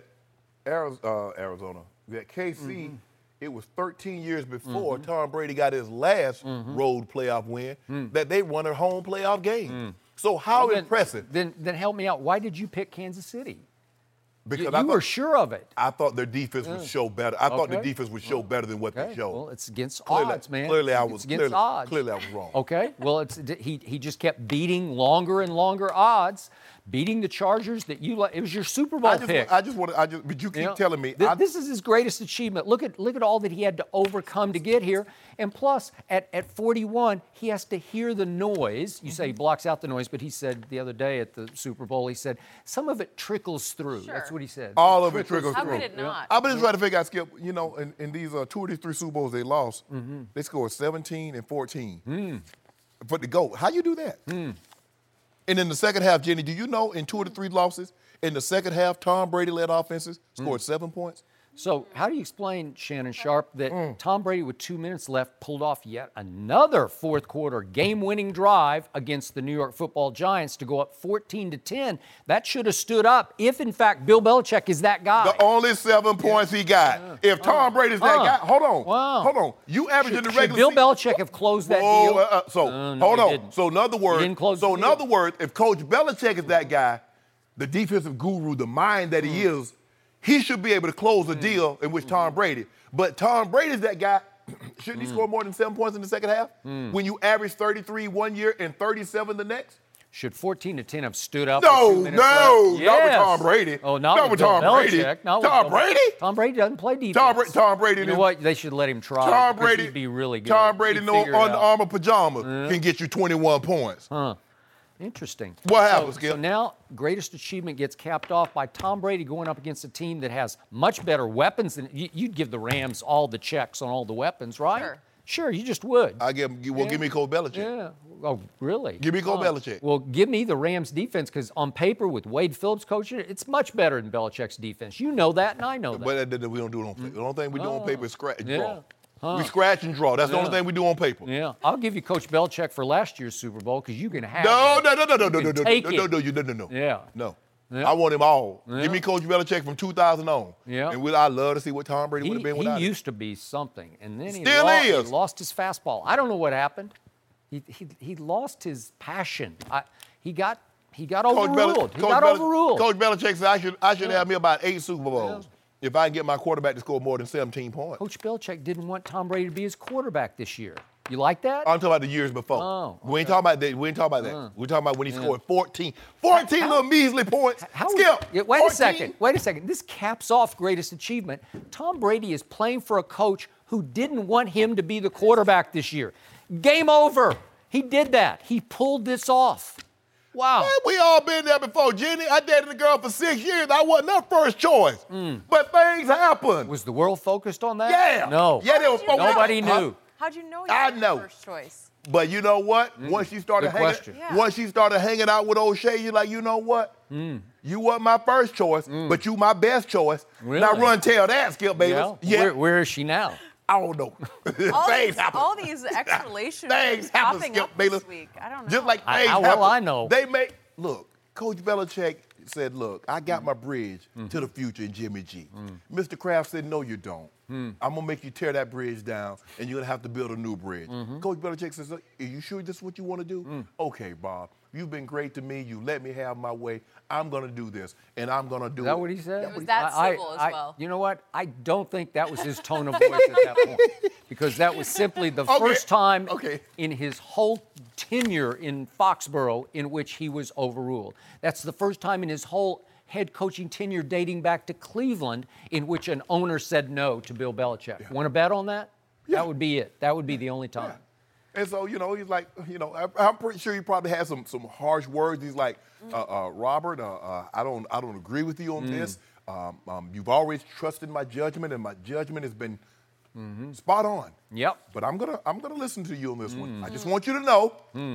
Arizona, that KC, it was 13 years before Tom Brady got his last road playoff win that they won a home playoff game. So how impressive. Then help me out. Why did you pick Kansas City? Because you were sure of it. I thought their defense would show better. I thought the defense would show better than what they showed. Well, it's against odds, man. Clearly, I was odds. Clearly, I was wrong. Okay. Well, he just kept beating longer and longer odds, beating the Chargers. It was your Super Bowl pick. But you keep telling me. This is his greatest achievement. Look at all that he had to overcome to get here. And plus, at 41, he has to hear the noise. You say he blocks out the noise, but he said the other day at the Super Bowl, he said some of it trickles through. Sure. That's what he said. All of it trickles through. How could it not? I've been just trying to figure out, Skip, in these 2 of these 3 Super Bowls they lost, they scored 17 and 14 for the GOAT. How you do that? And in the second half, Jenny, do you know in 2 of the 3 losses, in the second half, Tom Brady-led offenses scored 7 points? So how do you explain, Shannon Sharp, that Tom Brady with 2 minutes left pulled off yet another fourth quarter game-winning drive against the New York Football Giants to go up 14-10? That should have stood up if, in fact, Bill Belichick is that guy. The only 7 points he got. If Tom Brady's that guy, hold on. You average in the regular season. Bill Belichick have closed that deal? Hold on. So in other words, if Coach Belichick is that guy, the defensive guru, the mind that he is, he should be able to close a deal in which Tom Brady. But Tom Brady's that guy. Shouldn't he score more than 7 points in the second half? When you average 33 one year and 37 the next? Should 14-10 have stood up? No, not with Tom Brady. Oh, not with Tom Brady. Tom Brady? Tom Brady doesn't play defense. Tom Brady. You know what? They should let him try. Tom Brady he'd be really good. Tom Brady, no Under Armour pajamas can get you 21 points. Interesting. What happens, Skip? So now, greatest achievement gets capped off by Tom Brady going up against a team that has much better weapons than you'd give the Rams all the checks on all the weapons, right? Sure, you just would. Give me Coach Belichick. Yeah. Oh, really? Give me Coach Belichick. Well, give me the Rams defense because on paper with Wade Phillips coaching it, it's much better than Belichick's defense. You know that, and I know that. But we don't do it on paper. The only thing we do on paper is scratch and draw. We scratch and draw. That's the only thing we do on paper. Yeah, I'll give you Coach Belichick for last year's Super Bowl because you can have No. Yeah. No. I want him all. Give me Coach Belichick from 2000 on. Yeah. And I love to see what Tom Brady would have been without him. He used to be something, and then he lost his fastball. I don't know what happened. He lost his passion. He got overruled. Coach Belichick said I should have me about 8 Super Bowls. If I can get my quarterback to score more than 17 points. Coach Belichick didn't want Tom Brady to be his quarterback this year. You like that? I'm talking about the years before. Oh, okay. We ain't talking about that. We're talking about when he scored 14 little measly points. Skip. Wait a second. This caps off greatest achievement. Tom Brady is playing for a coach who didn't want him to be the quarterback this year. Game over. He did that. He pulled this off. Wow. Man, we all been there before, Jenny. I dated a girl for 6 years. I wasn't her first choice. But things happen. Was the world focused on that? Yeah. No. Yeah, they were focused. Nobody knew. How'd you know you were first choice? But you know what? Once she started hanging out with O'Shea, you're like, you know what? You weren't my first choice, but you my best choice. Really? Now run tell that, Skip Bayless. Yeah. Where is she now? I don't know. Things happen. All these explanations Things happen, popping Skip up this Bayless. week. I don't know. Just like things How happen. well I know. Look, Coach Belichick said, look, I got my bridge to the future in Jimmy G. Mr. Kraft said, no, you don't. I'm going to make you tear that bridge down, and you're going to have to build a new bridge. Coach Belichick says, are you sure this is what you want to do? Okay, Bob. You've been great to me. You let me have my way. I'm going to do this, and I'm going to do it. Is that what he said? It was that civil as well. You know what? I don't think that was his tone of voice at that point, because that was simply the first time in his whole tenure in Foxborough in which he was overruled. That's the first time in his whole head coaching tenure dating back to Cleveland in which an owner said no to Bill Belichick. Yeah. Want to bet on that? Yeah. That would be it. That would be the only time. Yeah. And so, he's like, I'm pretty sure he probably had some harsh words. He's like, Robert, I don't agree with you on this. You've always trusted my judgment, and my judgment has been spot on. Yep. But I'm gonna listen to you on this one. I just want you to know,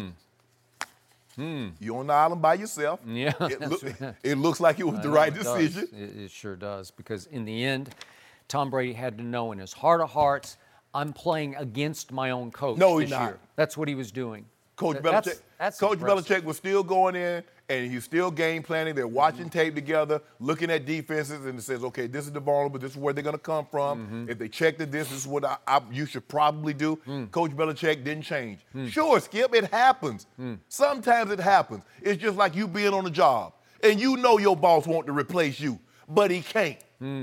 you're on the island by yourself. Yeah. It looks like it was the right It does. decision. It sure does, because in the end, Tom Brady had to know in his heart of hearts, I'm playing against my own coach No, this he's not. year. That's what he was doing. Coach That's impressive. Belichick was still going in, and he's still game planning. They're watching tape together, looking at defenses, and it says, okay, this is the vulnerable. This is where they're going to come from. If they check this is what you should probably do. Coach Belichick didn't change. Sure, Skip, it happens. Sometimes it happens. It's just like you being on a job, and you know your boss wants to replace you, but he can't.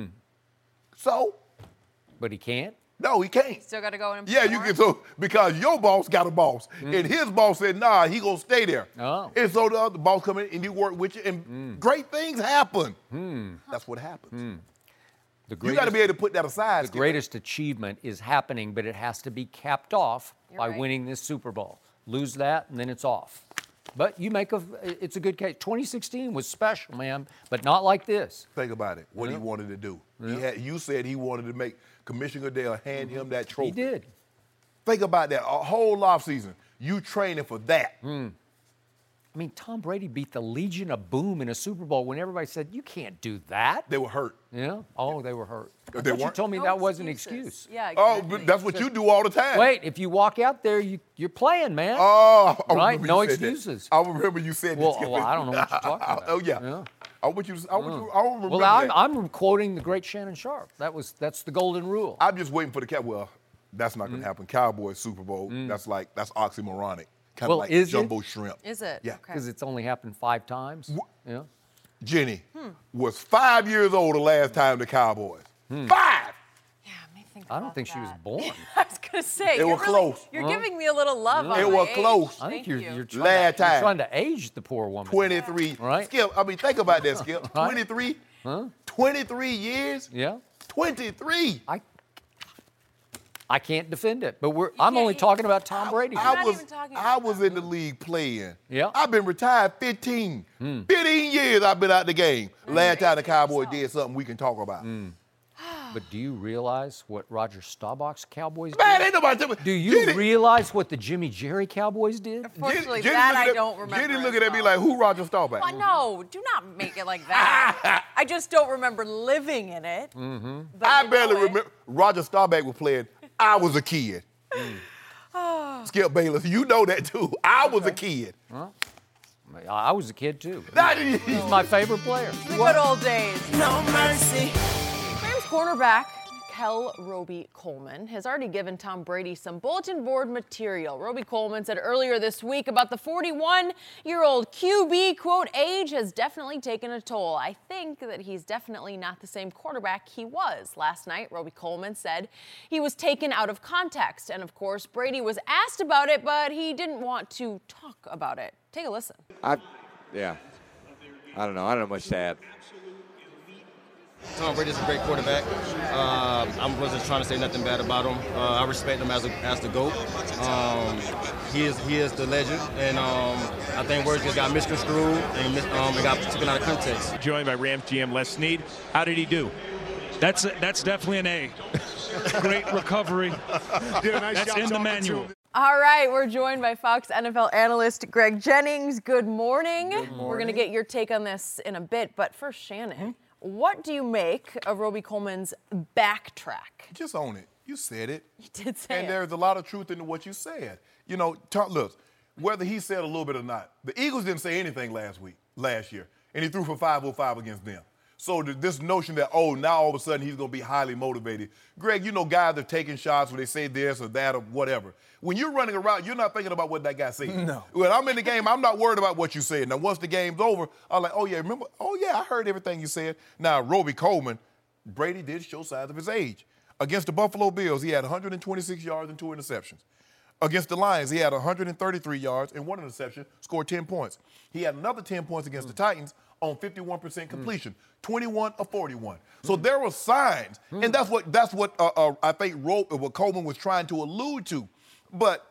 So? But he can't? No, he can't. Still got to go and Yeah, you can. So because your boss got a boss, and his boss said, "Nah, he gonna stay there." Oh. And so the other boss come in and he work with you, and great things happen. That's what happens. You got to be able to put that aside. The Skip. greatest achievement is happening, but it has to be capped off by right. winning this Super Bowl. Lose that, and then it's off. But it's a good case. 2016 was special, man, but not like this. Think about it. What he wanted to do. You said he wanted to make Commissioner Goodell hand him that trophy. He did. Think about that. A whole offseason, you training for that. I mean, Tom Brady beat the Legion of Boom in a Super Bowl when everybody said, you can't do that. They were hurt. Yeah? Oh, they were hurt. I They thought you weren't? told me No that was an excuses. excuse. Yeah, Oh, exactly. but that's what you do all the time. Wait, if you walk out there, you're playing, man. Oh, I Right? remember No you said that. excuses. I remember you said Well, that. I don't know what you're talking about. Oh, yeah. Yeah. I want you to, I remember Well, that. I'm quoting the great Shannon Sharp. That's the golden rule. I'm just waiting for the Well, that's not going to happen. Cowboys Super Bowl. That's oxymoronic. Kind Well, of like is it? jumbo shrimp. Is it? Yeah. Okay. Because it's only happened 5 times. Yeah. Jenny was 5 years old the last time the Cowboys. 5. Yeah, let me think I don't about think she was that. born. I was going to say. It you're was close. You're giving me a little love on It my was age. close. I think Thank you're you. trying, Last you're time. trying to age the poor woman. 23. Right. Skip, I mean, think about that, Skip. Right. 23. 23 years. Yeah. 23. I can't defend it, but I'm only talking about Tom Brady. not even talking about I was in the league playing. Yeah. I've been retired 15 years I've been out the game. Last time the Cowboys did something we can talk about. But do you realize what Roger Staubach's Cowboys did? Man, ain't nobody tell me. Do you realize what the Jimmy Jerry Cowboys did? Unfortunately, Jenny that looking I don't remember. Jenny as looking at me well. like, who Roger Staubach? Well, no, do not make it like that. I just don't remember living in it. But I you barely know it. remember. Roger Staubach was playing. I was a kid. Skip Bayless, you know that too. I was a kid. I was a kid too. That- He's my favorite player. The good old days. No mercy. Rams cornerback Kel Roby Coleman has already given Tom Brady some bulletin board material. Roby Coleman said earlier this week about the 41-year-old QB, quote, age has definitely taken a toll. I think that he's definitely not the same quarterback he was. Last night, Roby Coleman said he was taken out of context. And, of course, Brady was asked about it, but he didn't want to talk about it. Take a listen. I don't know. I don't know much to add. Tom Brady's a great quarterback. I wasn't trying to say nothing bad about him. I respect him as the GOAT. He is the legend, and I think words just got misconstrued and got taken out of context. Joined by Rams GM Les Snead. How did he do? That's definitely an A. Great recovery. That's in the manual. All right, we're joined by Fox NFL analyst Greg Jennings. Good morning. We're going to get your take on this in a bit, but first, Shannon, what do you make of Roby Coleman's backtrack? Just own it. You said it. You did say it. And there's a lot of truth into what you said. You know, look, whether he said a little bit or not, the Eagles didn't say anything last year, and he threw for 505 against them. So this notion that, now all of a sudden he's going to be highly motivated. Greg, you know guys are taking shots where they say this or that or whatever. When you're running around, you're not thinking about what that guy said. No. When I'm in the game, I'm not worried about what you said. Now, once the game's over, I'm like, remember? I heard everything you said. Now, Roby Coleman, Brady did show signs of his age. Against the Buffalo Bills, he had 126 yards and 2 interceptions. Against the Lions, he had 133 yards and 1 interception, scored 10 points. He had another 10 points against the Titans on 51% completion, 21 of 41. So there were signs, and that's what I think what Coleman was trying to allude to. But,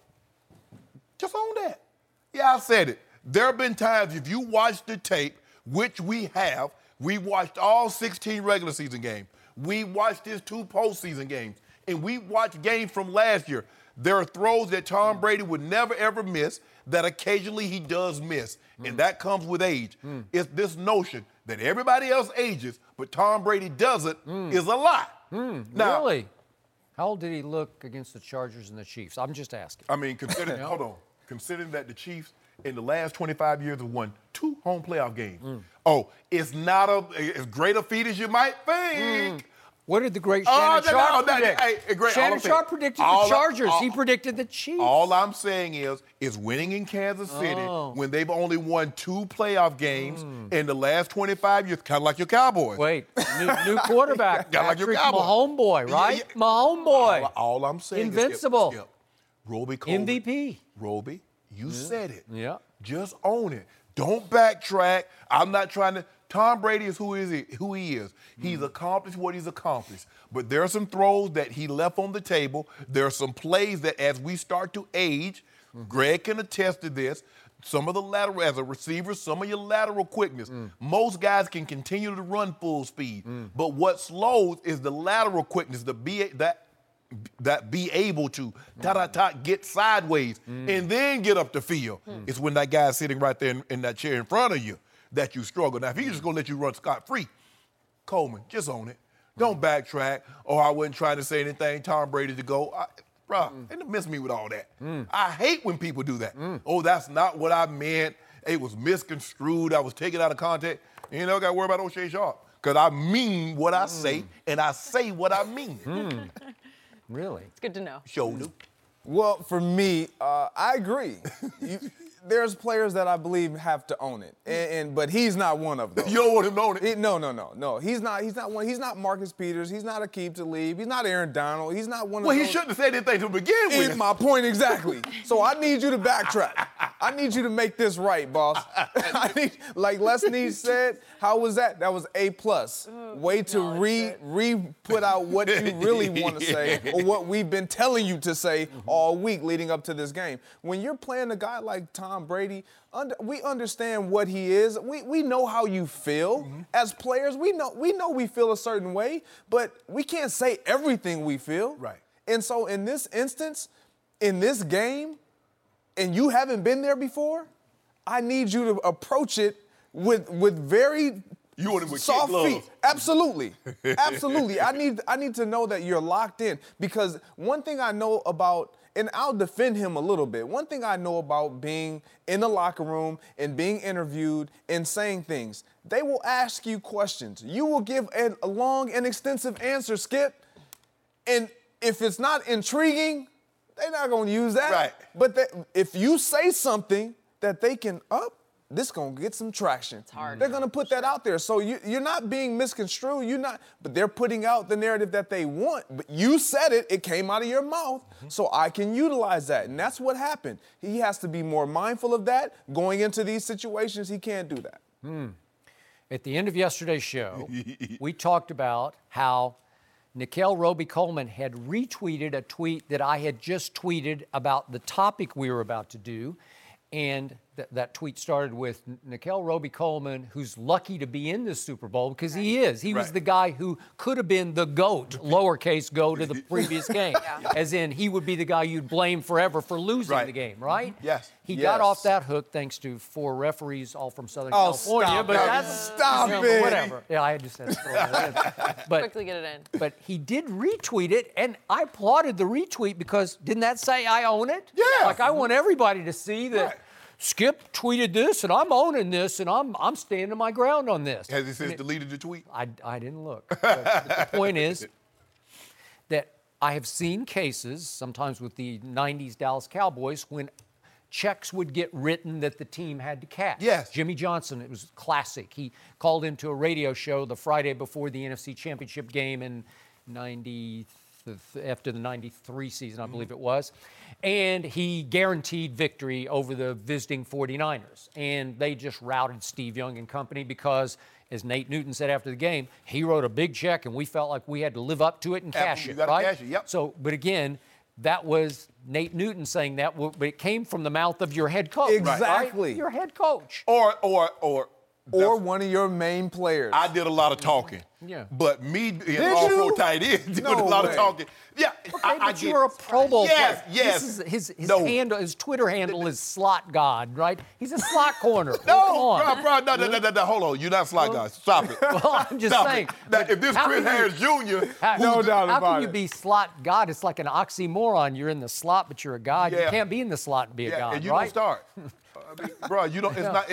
just own that. Yeah, I said it. There have been times, if you watch the tape, which we have, we watched all 16 regular season games. We watched his 2 postseason games, and we watched games from last year. There are throws that Tom Brady would never, ever miss that occasionally he does miss, and that comes with age. It's this notion that everybody else ages, but Tom Brady doesn't is a lie. Now, Really? How old did he look against the Chargers and the Chiefs? I'm just asking. I mean, considering that the Chiefs in the last 25 years have won 2 home playoff games. It's not as great a feat as you might think. What did the great Shannon Sharp predict? Shannon Sharp predicted the Chargers. He predicted the Chiefs. All I'm saying is winning in Kansas City when they've only won 2 playoff games in the last 25 years, kind of like your Cowboys. Wait, new quarterback. Kind of like your Cowboys. Mahomes boy, right? Mahomes boy. All I'm saying Invincible. is Roby Coleman. MVP. Roby, you said it. Yeah. Just own it. Don't backtrack. I'm not trying to. Tom Brady is who he is. He's accomplished what he's accomplished. But there are some throws that he left on the table. There are some plays that as we start to age, Greg can attest to this, some of the lateral, as a receiver, some of your lateral quickness. Most guys can continue to run full speed. But what slows is the lateral quickness, that be able to get sideways and then get up the field. It's when that guy's sitting right there in that chair in front of you that you struggle. Now, if he's just going to let you run scot-free, Coleman, just own it. Don't backtrack. I wasn't trying to say anything. Tom Brady to go. Don't miss me with all that. I hate when people do that. That's not what I meant. It was misconstrued. I was taken out of context. You got to worry about O'Shea Sharp because I mean what I say, and I say what I mean. Really? It's good to know. Shoulder. Well, for me, I agree. There's players that I believe have to own it, but he's not one of them. You don't want him to own it? No. He's not one. He's not Marcus Peters. He's not Aqib Talib. He's not Aaron Donald. He's not one of those. Well, he shouldn't have said anything to begin with. Is my point exactly. So I need you to backtrack. I need you to make this right, boss. Like Les Needs said, how was that? That was A+. Way to put out what you really want to say or what we've been telling you to say all week leading up to this game. When you're playing a guy like Tom Brady, we understand what he is. We know how you feel as players. We know we feel a certain way, but we can't say everything we feel. Right. And so in this instance, in this game, and you haven't been there before, I need you to approach it with very soft feet. Absolutely. I need to know that you're locked in because one thing I know about, and I'll defend him a little bit. One thing I know about being in the locker room and being interviewed and saying things, they will ask you questions. You will give a long and extensive answer, Skip. And if it's not intriguing, they're not going to use that. Right. But if you say something that they can this going to get some traction. It's hard. They're going to put that out there. So you're not being misconstrued. But they're putting out the narrative that they want. But you said it. It came out of your mouth. So I can utilize that. And that's what happened. He has to be more mindful of that. Going into these situations, he can't do that. At the end of yesterday's show, we talked about how Nickell Robey-Coleman had retweeted a tweet that I had just tweeted about the topic we were about to do. And that tweet started with Nickeil Roby-Coleman, who's lucky to be in this Super Bowl because he is. He was the guy who could have been the GOAT, lowercase GOAT of the previous game. As in, he would be the guy you'd blame forever for losing the game, right? Yes. He got off that hook thanks to 4 referees, all from Southern California. Stop but it. that's Stop it. Whatever. Yeah, I just had to throw that in. But, quickly get it in. But he did retweet it, and I applauded the retweet because didn't that say I own it? Yeah. Like I want everybody to see that Skip tweeted this, and I'm owning this, and I'm standing my ground on this. Has he since deleted the tweet? I didn't look. But the point is that I have seen cases, sometimes with the 90s Dallas Cowboys, when checks would get written that the team had to cash. Yes. Jimmy Johnson, it was classic. He called into a radio show the Friday before the NFC Championship game in after the 93 season, I believe it was. And he guaranteed victory over the visiting 49ers. And they just routed Steve Young and company because, as Nate Newton said after the game, he wrote a big check and we felt like we had to live up to it and cash it, you gotta right? cash it, yep. So, but again, that was Nate Newton saying that, but it came from the mouth of your head coach. Exactly. Right? Your head coach. Or one of your main players. I did a lot of talking. Yeah. But me being all-pro tight end doing a lot of talking. Yeah. Okay, but you were a Pro Bowl player. Yes. This is his Twitter handle is Slot God, right? He's a slot corner. No, no, hold on. You're not slot God. Stop it. Well, I'm just saying. Now, if this Chris Harris Jr. No doubt how about can you it. be slot God? it's like an oxymoron. You're in the slot, but you're a God. Yeah. You can't be in the slot and be a God, and you right? don't start. I mean, bro, you don't. It's not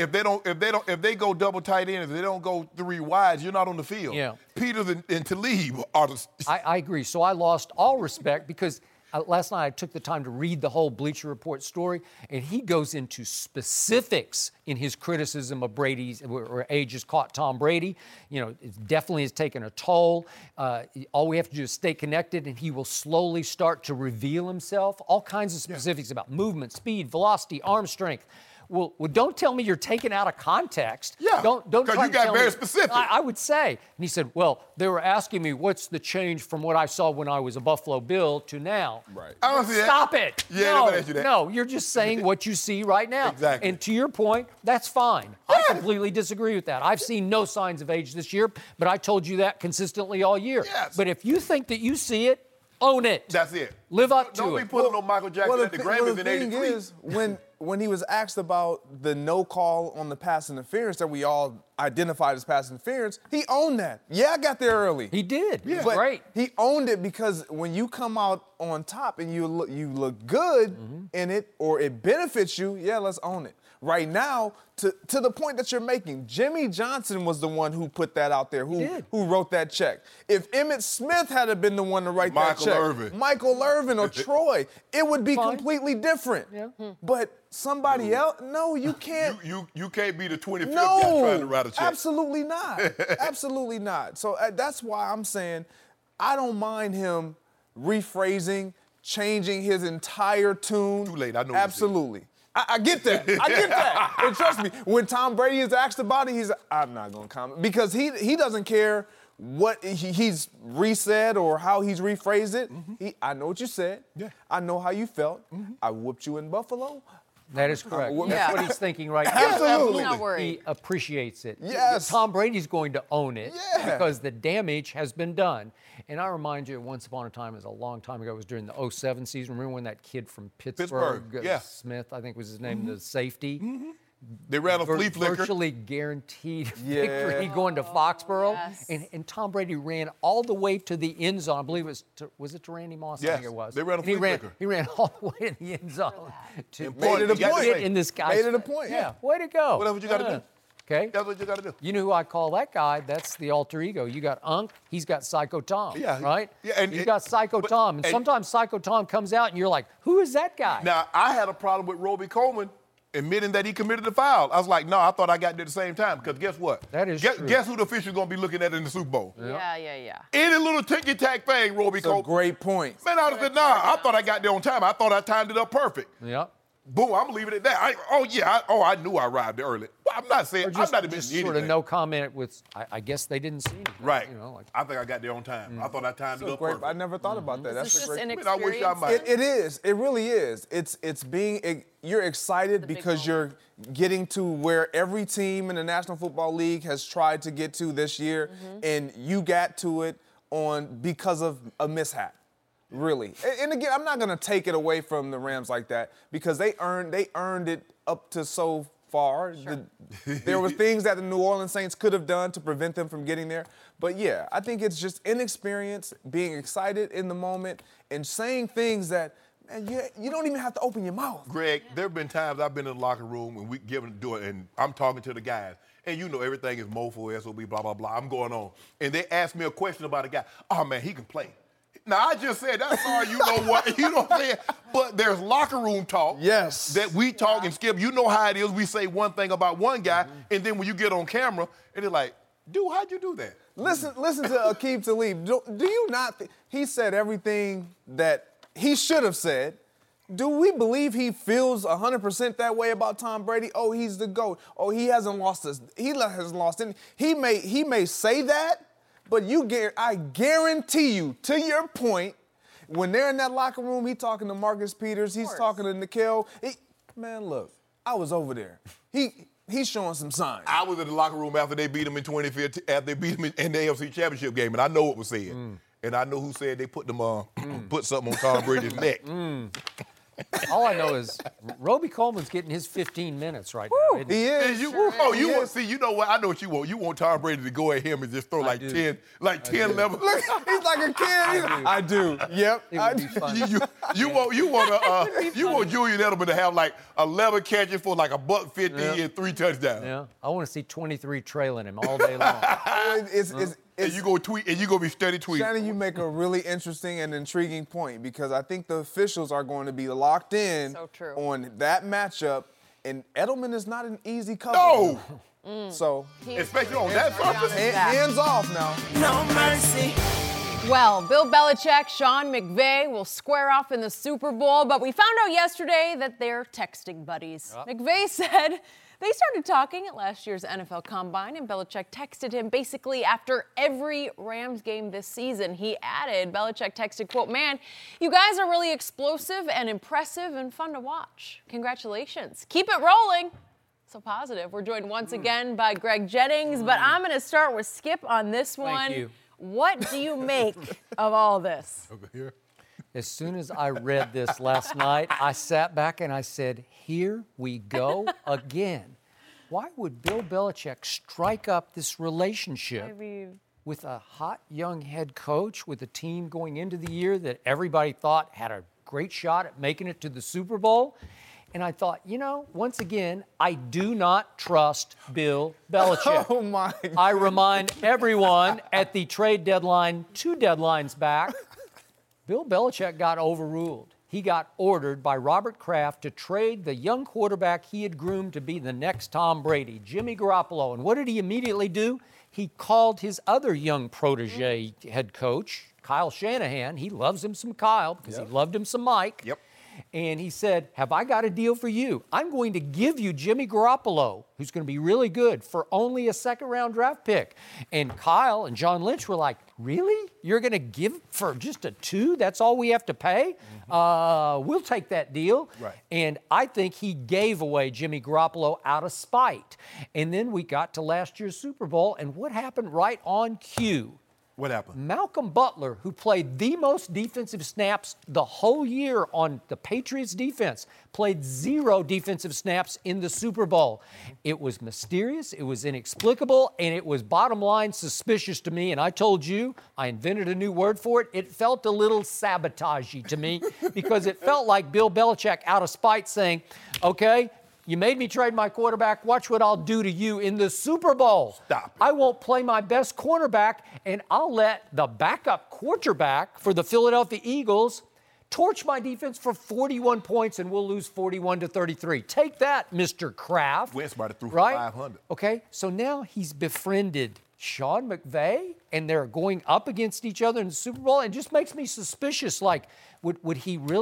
if they go double tight end, if they don't go 3 wides, you're not on the field. Yeah. Peters and Talib are the. I agree. So I lost all respect because last night I took the time to read the whole Bleacher Report story, and he goes into specifics in his criticism of Brady's, where age has caught Tom Brady. You know, it definitely has taken a toll. All we have to do is stay connected, and he will slowly start to reveal himself. All kinds of specifics about movement, speed, velocity, arm strength. Well, don't tell me you're taken out of context. Yeah, don't because try you to got tell very me. specific. I would say. And he said, well, they were asking me what's the change from what I saw when I was a Buffalo Bill to now. Right. I don't see that. Stop it. Yeah, no, nobody asked you that. no, you're just saying what you see right now. Exactly. And to your point, that's fine. I completely disagree with that. I've seen no signs of age this year, but I told you that consistently all year. Yes. But if you think that you see it, own it. That's it. Live up to Don't it. be putting on Michael Jackson at the Grammys in '83. The thing is, when he was asked about the no call on the pass interference that we all identified as pass interference, he owned that. Yeah, I got there early. He did. Yeah. But great. He owned it because when you come out on top and you look good in it, or it benefits you, yeah, let's own it. Right now, to the point that you're making, Jimmy Johnson was the one who put that out there, who wrote that check. If Emmitt Smith had been the one to write that check, Michael Irvin or Troy, it would be completely different. Yeah. But somebody else, no, you can't. You can't be the 25th guy trying to write a check. Absolutely not. Absolutely not. So that's why I'm saying I don't mind him rephrasing, changing his entire tune. Too late. I know. Absolutely. I get that. I get that. And trust me, when Tom Brady is asked about it, he's like, I'm not going to comment. Because he doesn't care what he's resaid or how he's rephrased it. I know what you said. Yeah. I know how you felt. I whooped you in Buffalo. That is correct. That's what he's thinking right now. Absolutely. Not worried. He appreciates it. Yes. Tom Brady's going to own it because the damage has been done. And I remind you, once upon a time, it was a long time ago, it was during the 07 season. Remember when that kid from Pittsburgh. Smith, I think was his name, the safety? They ran a flea flicker. Virtually guaranteed victory going to Foxborough. Yes. And Tom Brady ran all the way to the end zone. I believe it was it to Randy Moss? Yes. I think it was. They ran a flea flicker. He ran all the way to the end zone. Made it a point. In this guy's Made it a point. Yeah, way to go. Whatever you got to do. Okay. That's what you got to do. You know who I call that guy? That's the alter ego. You got Unc, he's got Psycho Tom. Yeah. Right? Yeah, and you got Psycho Tom. And sometimes Psycho Tom comes out and you're like, who is that guy? Now, I had a problem with Roby-Coleman admitting that he committed the foul. I was like, no, I thought I got there at the same time. Because guess what? That is true. Guess who the official's going to be looking at in the Super Bowl? Yeah. Any little ticky-tack thing, Roby-Coleman. Great point. Man, I said, nah, I thought I got there on time. I thought I timed it up perfect. Yep. Boom, I'm leaving it at that. I knew I arrived early. I'm not saying, Or just, I'm not admitting just anything. sort of no comment with, I guess they didn't see anything. Right. You know, like, I think I got there on time. I thought I timed it up Great. perfect. I never thought about that. That's This a is great. just an I wish I might. experience. It is. It really is. It's being. You're excited big because you're getting to where every team in the National Football League has tried to get to this year, and you got to it because of a mishap. Really. And again, I'm not going to take it away from the Rams like that because they earned it up to so far. Sure. There were things that the New Orleans Saints could have done to prevent them from getting there. But yeah, I think it's just inexperience, being excited in the moment, and saying things that, man, you don't even have to open your mouth. Greg, there have been times I've been in the locker room and we do it, and I'm talking to the guys, and you know everything is mofo, SOB, blah, blah, blah. I'm going on. And they ask me a question about a guy. Oh, man, he can play. Now, I just said, that's all you know what, you know what I'm saying? But there's locker room talk. Yes. That we talk and Skip, you know how it is. We say one thing about one guy, and then when you get on camera, and they're like, dude, how'd you do that? Listen to Aqib Talib. Do you not think he said everything that he should have said? Do we believe he feels 100% that way about Tom Brady? Oh, he's the GOAT. Oh, he hasn't lost us. He hasn't lost any. He may say that, but I guarantee you, to your point, when they're in that locker room, he's talking to Marcus Peters, he's talking to Nikhil. Man, look, I was over there. He's showing some signs. I was in the locker room after they beat him in 2015, after they beat him in the AFC Championship game, and I know what was said. And I know who said they put something on Tom Brady's neck. all I know is Roby Coleman's getting his 15 minutes right now. Isn't He is. You want see? You know what? I know what you want. You want Tom Brady to go at him and just throw like 10, 11. He's like a kid. I do. Yep. It would be fun. You want Julian Edelman to have like 11 catches for like $150 and 3 touchdowns. Yeah, I want to see 23 trailing him all day long. And you go tweet, and you go be steady tweeting. Shannon, you make a really interesting and intriguing point because I think the officials are going to be locked in on that matchup, and Edelman is not an easy cover. No. So, especially on that surface. Hands off now. No mercy. Well, Bill Belichick, Sean McVay will square off in the Super Bowl, but we found out yesterday that they're texting buddies. McVay said they started talking at last year's NFL Combine, and Belichick texted him basically after every Rams game this season. He added, Belichick texted, quote, "Man, you guys are really explosive and impressive and fun to watch. Congratulations. Keep it rolling." So positive. We're joined once again by Greg Jennings, but I'm going to start with Skip on this one. Thank you. What do you make of all this? Over here. As soon as I read this last night, I sat back and I said, here we go again. Why would Bill Belichick strike up this relationship with a hot young head coach with a team going into the year that everybody thought had a great shot at making it to the Super Bowl? And I thought, once again, I do not trust Bill Belichick. Oh, my God. I remind everyone at the trade deadline 2 deadlines back, Bill Belichick got overruled. He got ordered by Robert Kraft to trade the young quarterback he had groomed to be the next Tom Brady, Jimmy Garoppolo. And what did he immediately do? He called his other young protege head coach, Kyle Shanahan. He loves him some Kyle because he loved him some Mike. Yep. And he said, have I got a deal for you? I'm going to give you Jimmy Garoppolo, who's going to be really good, for only a second-round draft pick. And Kyle and John Lynch were like, really? You're going to give for just a 2? That's all we have to pay? We'll take that deal. Right. And I think he gave away Jimmy Garoppolo out of spite. And then we got to last year's Super Bowl, and what happened right on cue? What happened? Malcolm Butler, who played the most defensive snaps the whole year on the Patriots defense, played 0 defensive snaps in the Super Bowl. It was mysterious, it was inexplicable, and it was bottom line suspicious to me. And I told you, I invented a new word for it. It felt a little sabotagey to me because it felt like Bill Belichick out of spite saying, okay, you made me trade my quarterback. Watch what I'll do to you in the Super Bowl. Stop it. I won't play my best cornerback, and I'll let the backup quarterback for the Philadelphia Eagles torch my defense for 41 points, and we'll lose 41-33. Take that, Mr. Kraft. Wentz might have threw for right? 500. Okay, so now he's befriended Sean McVay, and they're going up against each other in the Super Bowl. It just makes me suspicious. Like, would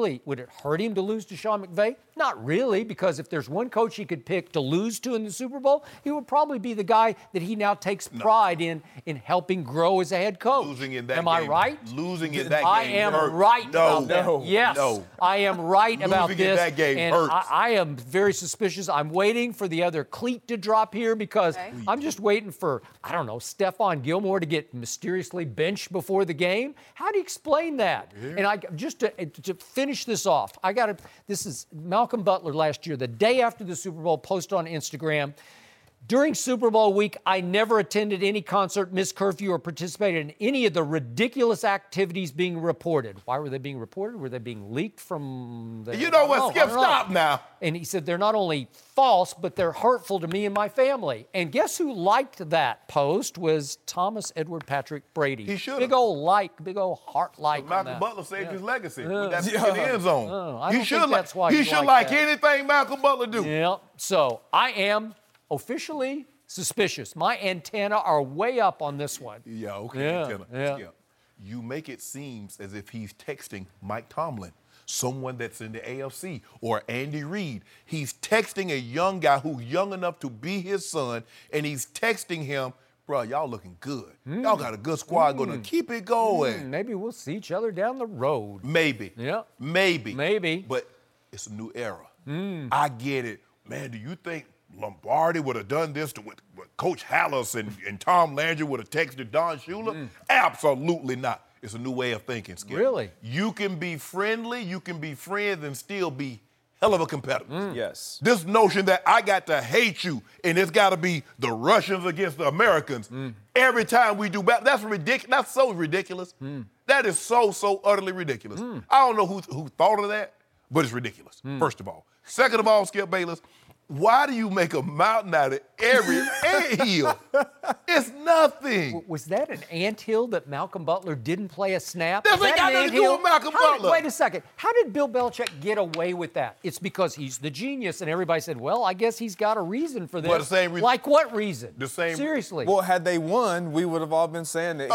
it hurt him to lose to Sean McVay? Not really, because if there's one coach he could pick to lose to in the Super Bowl, he would probably be the guy that he now takes pride in helping grow as a head coach. Losing in that Am game. I right? Losing in that I game am hurts. right about that. No. Yes, No. I am right about Losing in this. that game and hurts. I am very suspicious. I'm waiting for the other cleat to drop here because I'm just waiting for, I don't know, Stephon Gilmore to get mysteriously benched before the game. How do you explain that? And just to finish this off, this is Malcolm Butler last year, the day after the Super Bowl, post on Instagram. During Super Bowl week, I never attended any concert, missed curfew, or participated in any of the ridiculous activities being reported. Why were they being reported? Were they being leaked from the... You know what, Skip, stop now. And he said they're not only false, but they're hurtful to me and my family. And guess who liked that post was Thomas Edward Patrick Brady. He should. Big old heart like. Malcolm Butler saved his legacy with that in the end zone. He should like anything Malcolm Butler do. Yeah. So I am officially suspicious. My antenna are way up on this one. Yeah, okay, antenna. Yeah. You make it seem as if he's texting Mike Tomlin, someone that's in the AFC, or Andy Reid. He's texting a young guy who's young enough to be his son, and he's texting him, bro, y'all looking good. Y'all got a good squad going to keep it going. Maybe we'll see each other down the road. Maybe. Yeah. Maybe. But it's a new era. I get it. Man, do you think Lombardi would have done this with Coach Hallis and Tom Landry would have texted Don Shula? Absolutely not. It's a new way of thinking, Skip. Really? You can be friendly, you can be friends, and still be hell of a competitor. Yes. This notion that I got to hate you and it's got to be the Russians against the Americans every time we do battle, that's ridiculous. That's so ridiculous. That is so utterly ridiculous. I don't know who thought of that, but it's ridiculous, first of all. Second of all, Skip Bayless, why do you make a mountain out of every anthill? It's nothing. Was that an anthill that Malcolm Butler didn't play a snap? That ain't got nothing to do with Malcolm Butler. Wait a second. How did Bill Belichick get away with that? It's because he's the genius, and everybody said, well, I guess he's got a reason for this. Well, the same reason. Like what reason? The same. Seriously. Well, had they won, we would have all been saying that.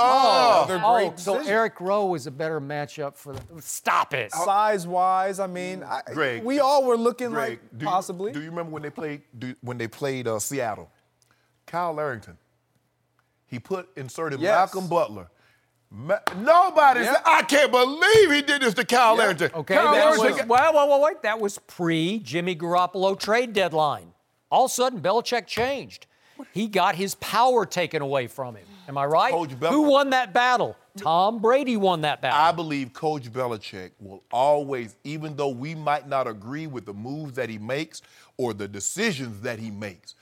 So Eric Rowe was a better matchup for the... Stop it. Size-wise, I mean, Greg, we all were looking Greg, possibly. Do you remember when they played Seattle? Kyle Larrington. He inserted Malcolm Butler. Nobody said, I can't believe he did this to Kyle Larrington. Okay, wait. That was pre-Jimmy Garoppolo trade deadline. All of a sudden, Belichick changed. He got his power taken away from him. Am I right? Who won that battle? Tom Brady won that battle. I believe Coach Belichick will always, even though we might not agree with the moves that he makes or the decisions that he makes,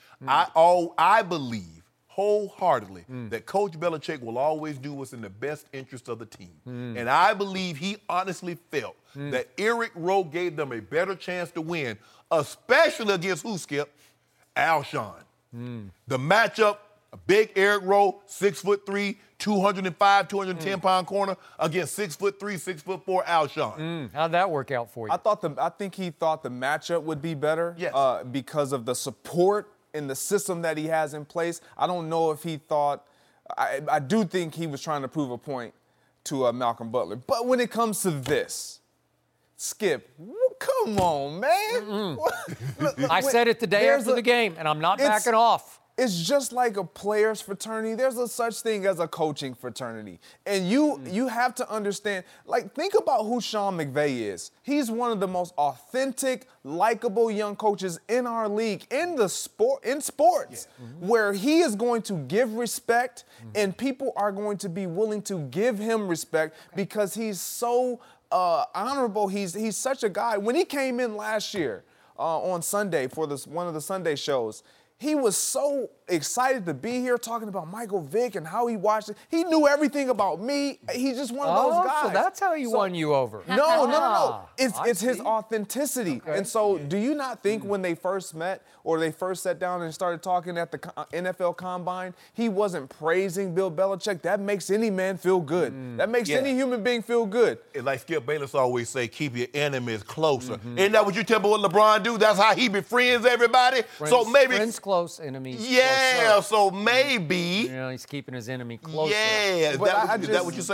I believe wholeheartedly that Coach Belichick will always do what's in the best interest of the team. And I believe he honestly felt that Eric Rowe gave them a better chance to win, especially against who, Skip? Alshon. The matchup, a big Eric Rowe, 6'3", 205, 210-pound corner against 6'3", 6'4" Alshon. How'd that work out for you? I think he thought the matchup would be better because of the support and the system that he has in place. I don't know if he thought – I do think he was trying to prove a point to Malcolm Butler. But when it comes to this, Skip, come on, man. I said it the day after the game, and I'm not backing off. It's just like a players' fraternity. There's a such thing as a coaching fraternity. And you have to understand, like, think about who Sean McVay is. He's one of the most authentic, likable young coaches in our league, in sports, where he is going to give respect, and people are going to be willing to give him respect because he's so honorable. He's such a guy. When he came in last year on Sunday for one of the Sunday shows, he was so excited to be here talking about Michael Vick and how he watched it. He knew everything about me. He's just one of those guys. So that's how he won you over. No. It's his authenticity. Okay. And so do you not think when they first met or they first sat down and started talking at the NFL Combine, he wasn't praising Bill Belichick? That makes any man feel good. That makes any human being feel good. And like Skip Bayless always say, keep your enemies closer. Isn't that what you tell me what LeBron do? That's how he befriends everybody? Friends close, enemies closer. So maybe. He's keeping his enemy closer. Yeah, is that what you're saying?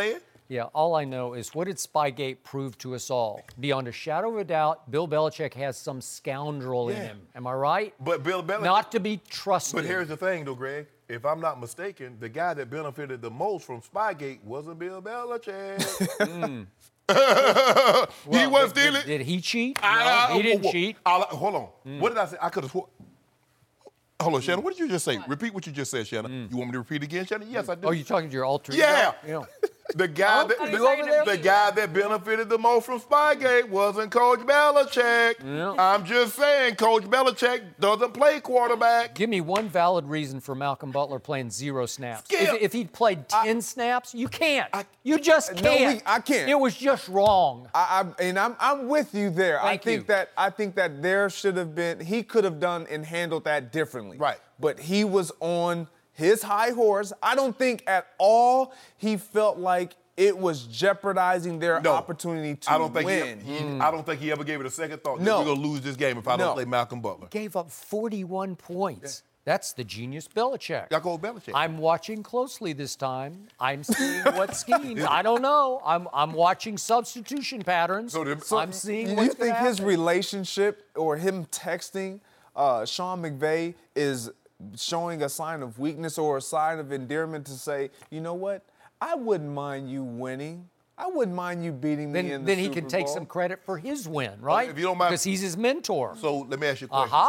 Yeah, all I know is what did Spygate prove to us all? Beyond a shadow of a doubt, Bill Belichick has some scoundrel in him. Am I right? But Bill Belichick... Not to be trusted. But here's the thing, though, Greg. If I'm not mistaken, the guy that benefited the most from Spygate wasn't Bill Belichick. He wasn't stealing. Did he cheat? No, he didn't cheat. Hold on. What did I say? I could have sworn. Hold on, Shannon. What did you just say? What? Repeat what you just said, Shannon. You want me to repeat again, Shannon? Yes, I do. Oh, you're talking to your alter ego? Yeah. The guy that benefited the most from Spygate wasn't Coach Belichick. Yeah. I'm just saying, Coach Belichick doesn't play quarterback. Give me one valid reason for Malcolm Butler playing 0 snaps. If he'd played 10 snaps, you can't. You just can't. No, I can't. It was just wrong. I'm with you there. Thank you. I think that there should have been. He could have done and handled that differently. Right. But he was on his high horse. I don't think at all he felt like it was jeopardizing their opportunity to win. I don't think he ever gave it a second thought. No. We're going to lose this game if I don't play Malcolm Butler. Gave up 41 points. Yeah. That's the genius Belichick. Y'all go Belichick. I'm watching closely this time. I'm seeing what schemes. I don't know. I'm watching substitution patterns. I'm seeing what's You think his relationship or him texting Sean McVay is showing a sign of weakness or a sign of endearment to say, you know what? I wouldn't mind you winning. I wouldn't mind you beating me in the Super Bowl. Then he can take some credit for his win, right? If you don't mind. Because he's his mentor. So let me ask you a question.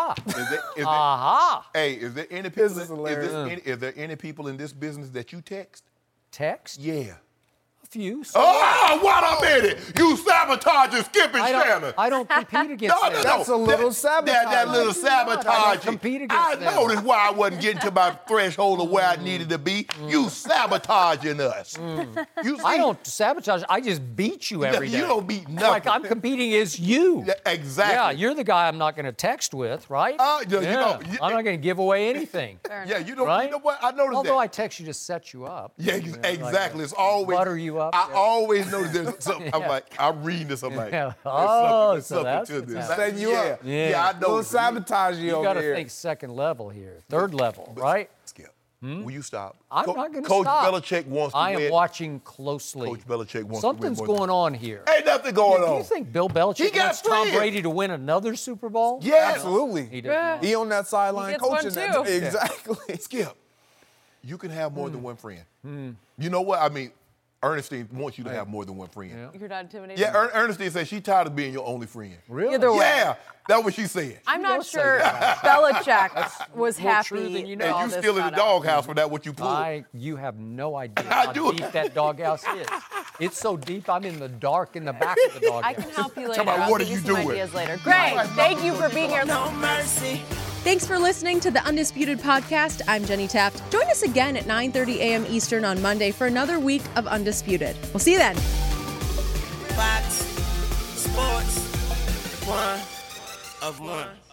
Is there any people? Is there any people in this business that you text? Text? Yeah. Few. What a minute! You sabotaging Skipping Shannon. I don't compete against that. That's a little sabotage. That little sabotage. I don't compete against I noticed why I wasn't getting to my threshold of where I needed to be. You sabotaging us. I don't sabotage. I just beat you every day. You don't beat nothing. Like I'm competing as you. Yeah, exactly. Yeah, you're the guy I'm not going to text with, right? I'm not going to give away anything. You don't. Right? You know what? I noticed Although I text you to set you up. Yeah, exactly. It's always butter you up. I always notice there's something. I'm like, I'm reading this. I'm like, there's something that's to this. Setting you up. Yeah, I know. We'll sabotage you over got to here. think second level here, third level, right? Skip. Will you stop? I'm not going to Coach stop. Belichick wants to win. I am watching closely. Coach Belichick wants Something's to win. going on here. Ain't nothing going on. Do you think Bill Belichick wants Tom Brady to win another Super Bowl? Yeah, absolutely. He does. He on that sideline coaching that. Exactly. Skip. You can have more than one friend. You know what? I mean, Ernestine wants you to have more than one friend. You're not intimidated? Yeah, Ernestine said she's tired of being your only friend. Really? Either way. Yeah, that's what she said. I'm not sure Belichick was happy. And you still in the doghouse for that, what you pulled. You have no idea how deep that doghouse is. It's so deep, I'm in the dark in the back of the doghouse. I can help you later. About what are you doing? Ideas later. Greg, thank you for being here. No mercy. Thanks for listening to the Undisputed Podcast. I'm Jenny Taft. Join us again at 9:30 a.m. Eastern on Monday for another week of Undisputed. We'll see you then. Fox Sports 1 of 1.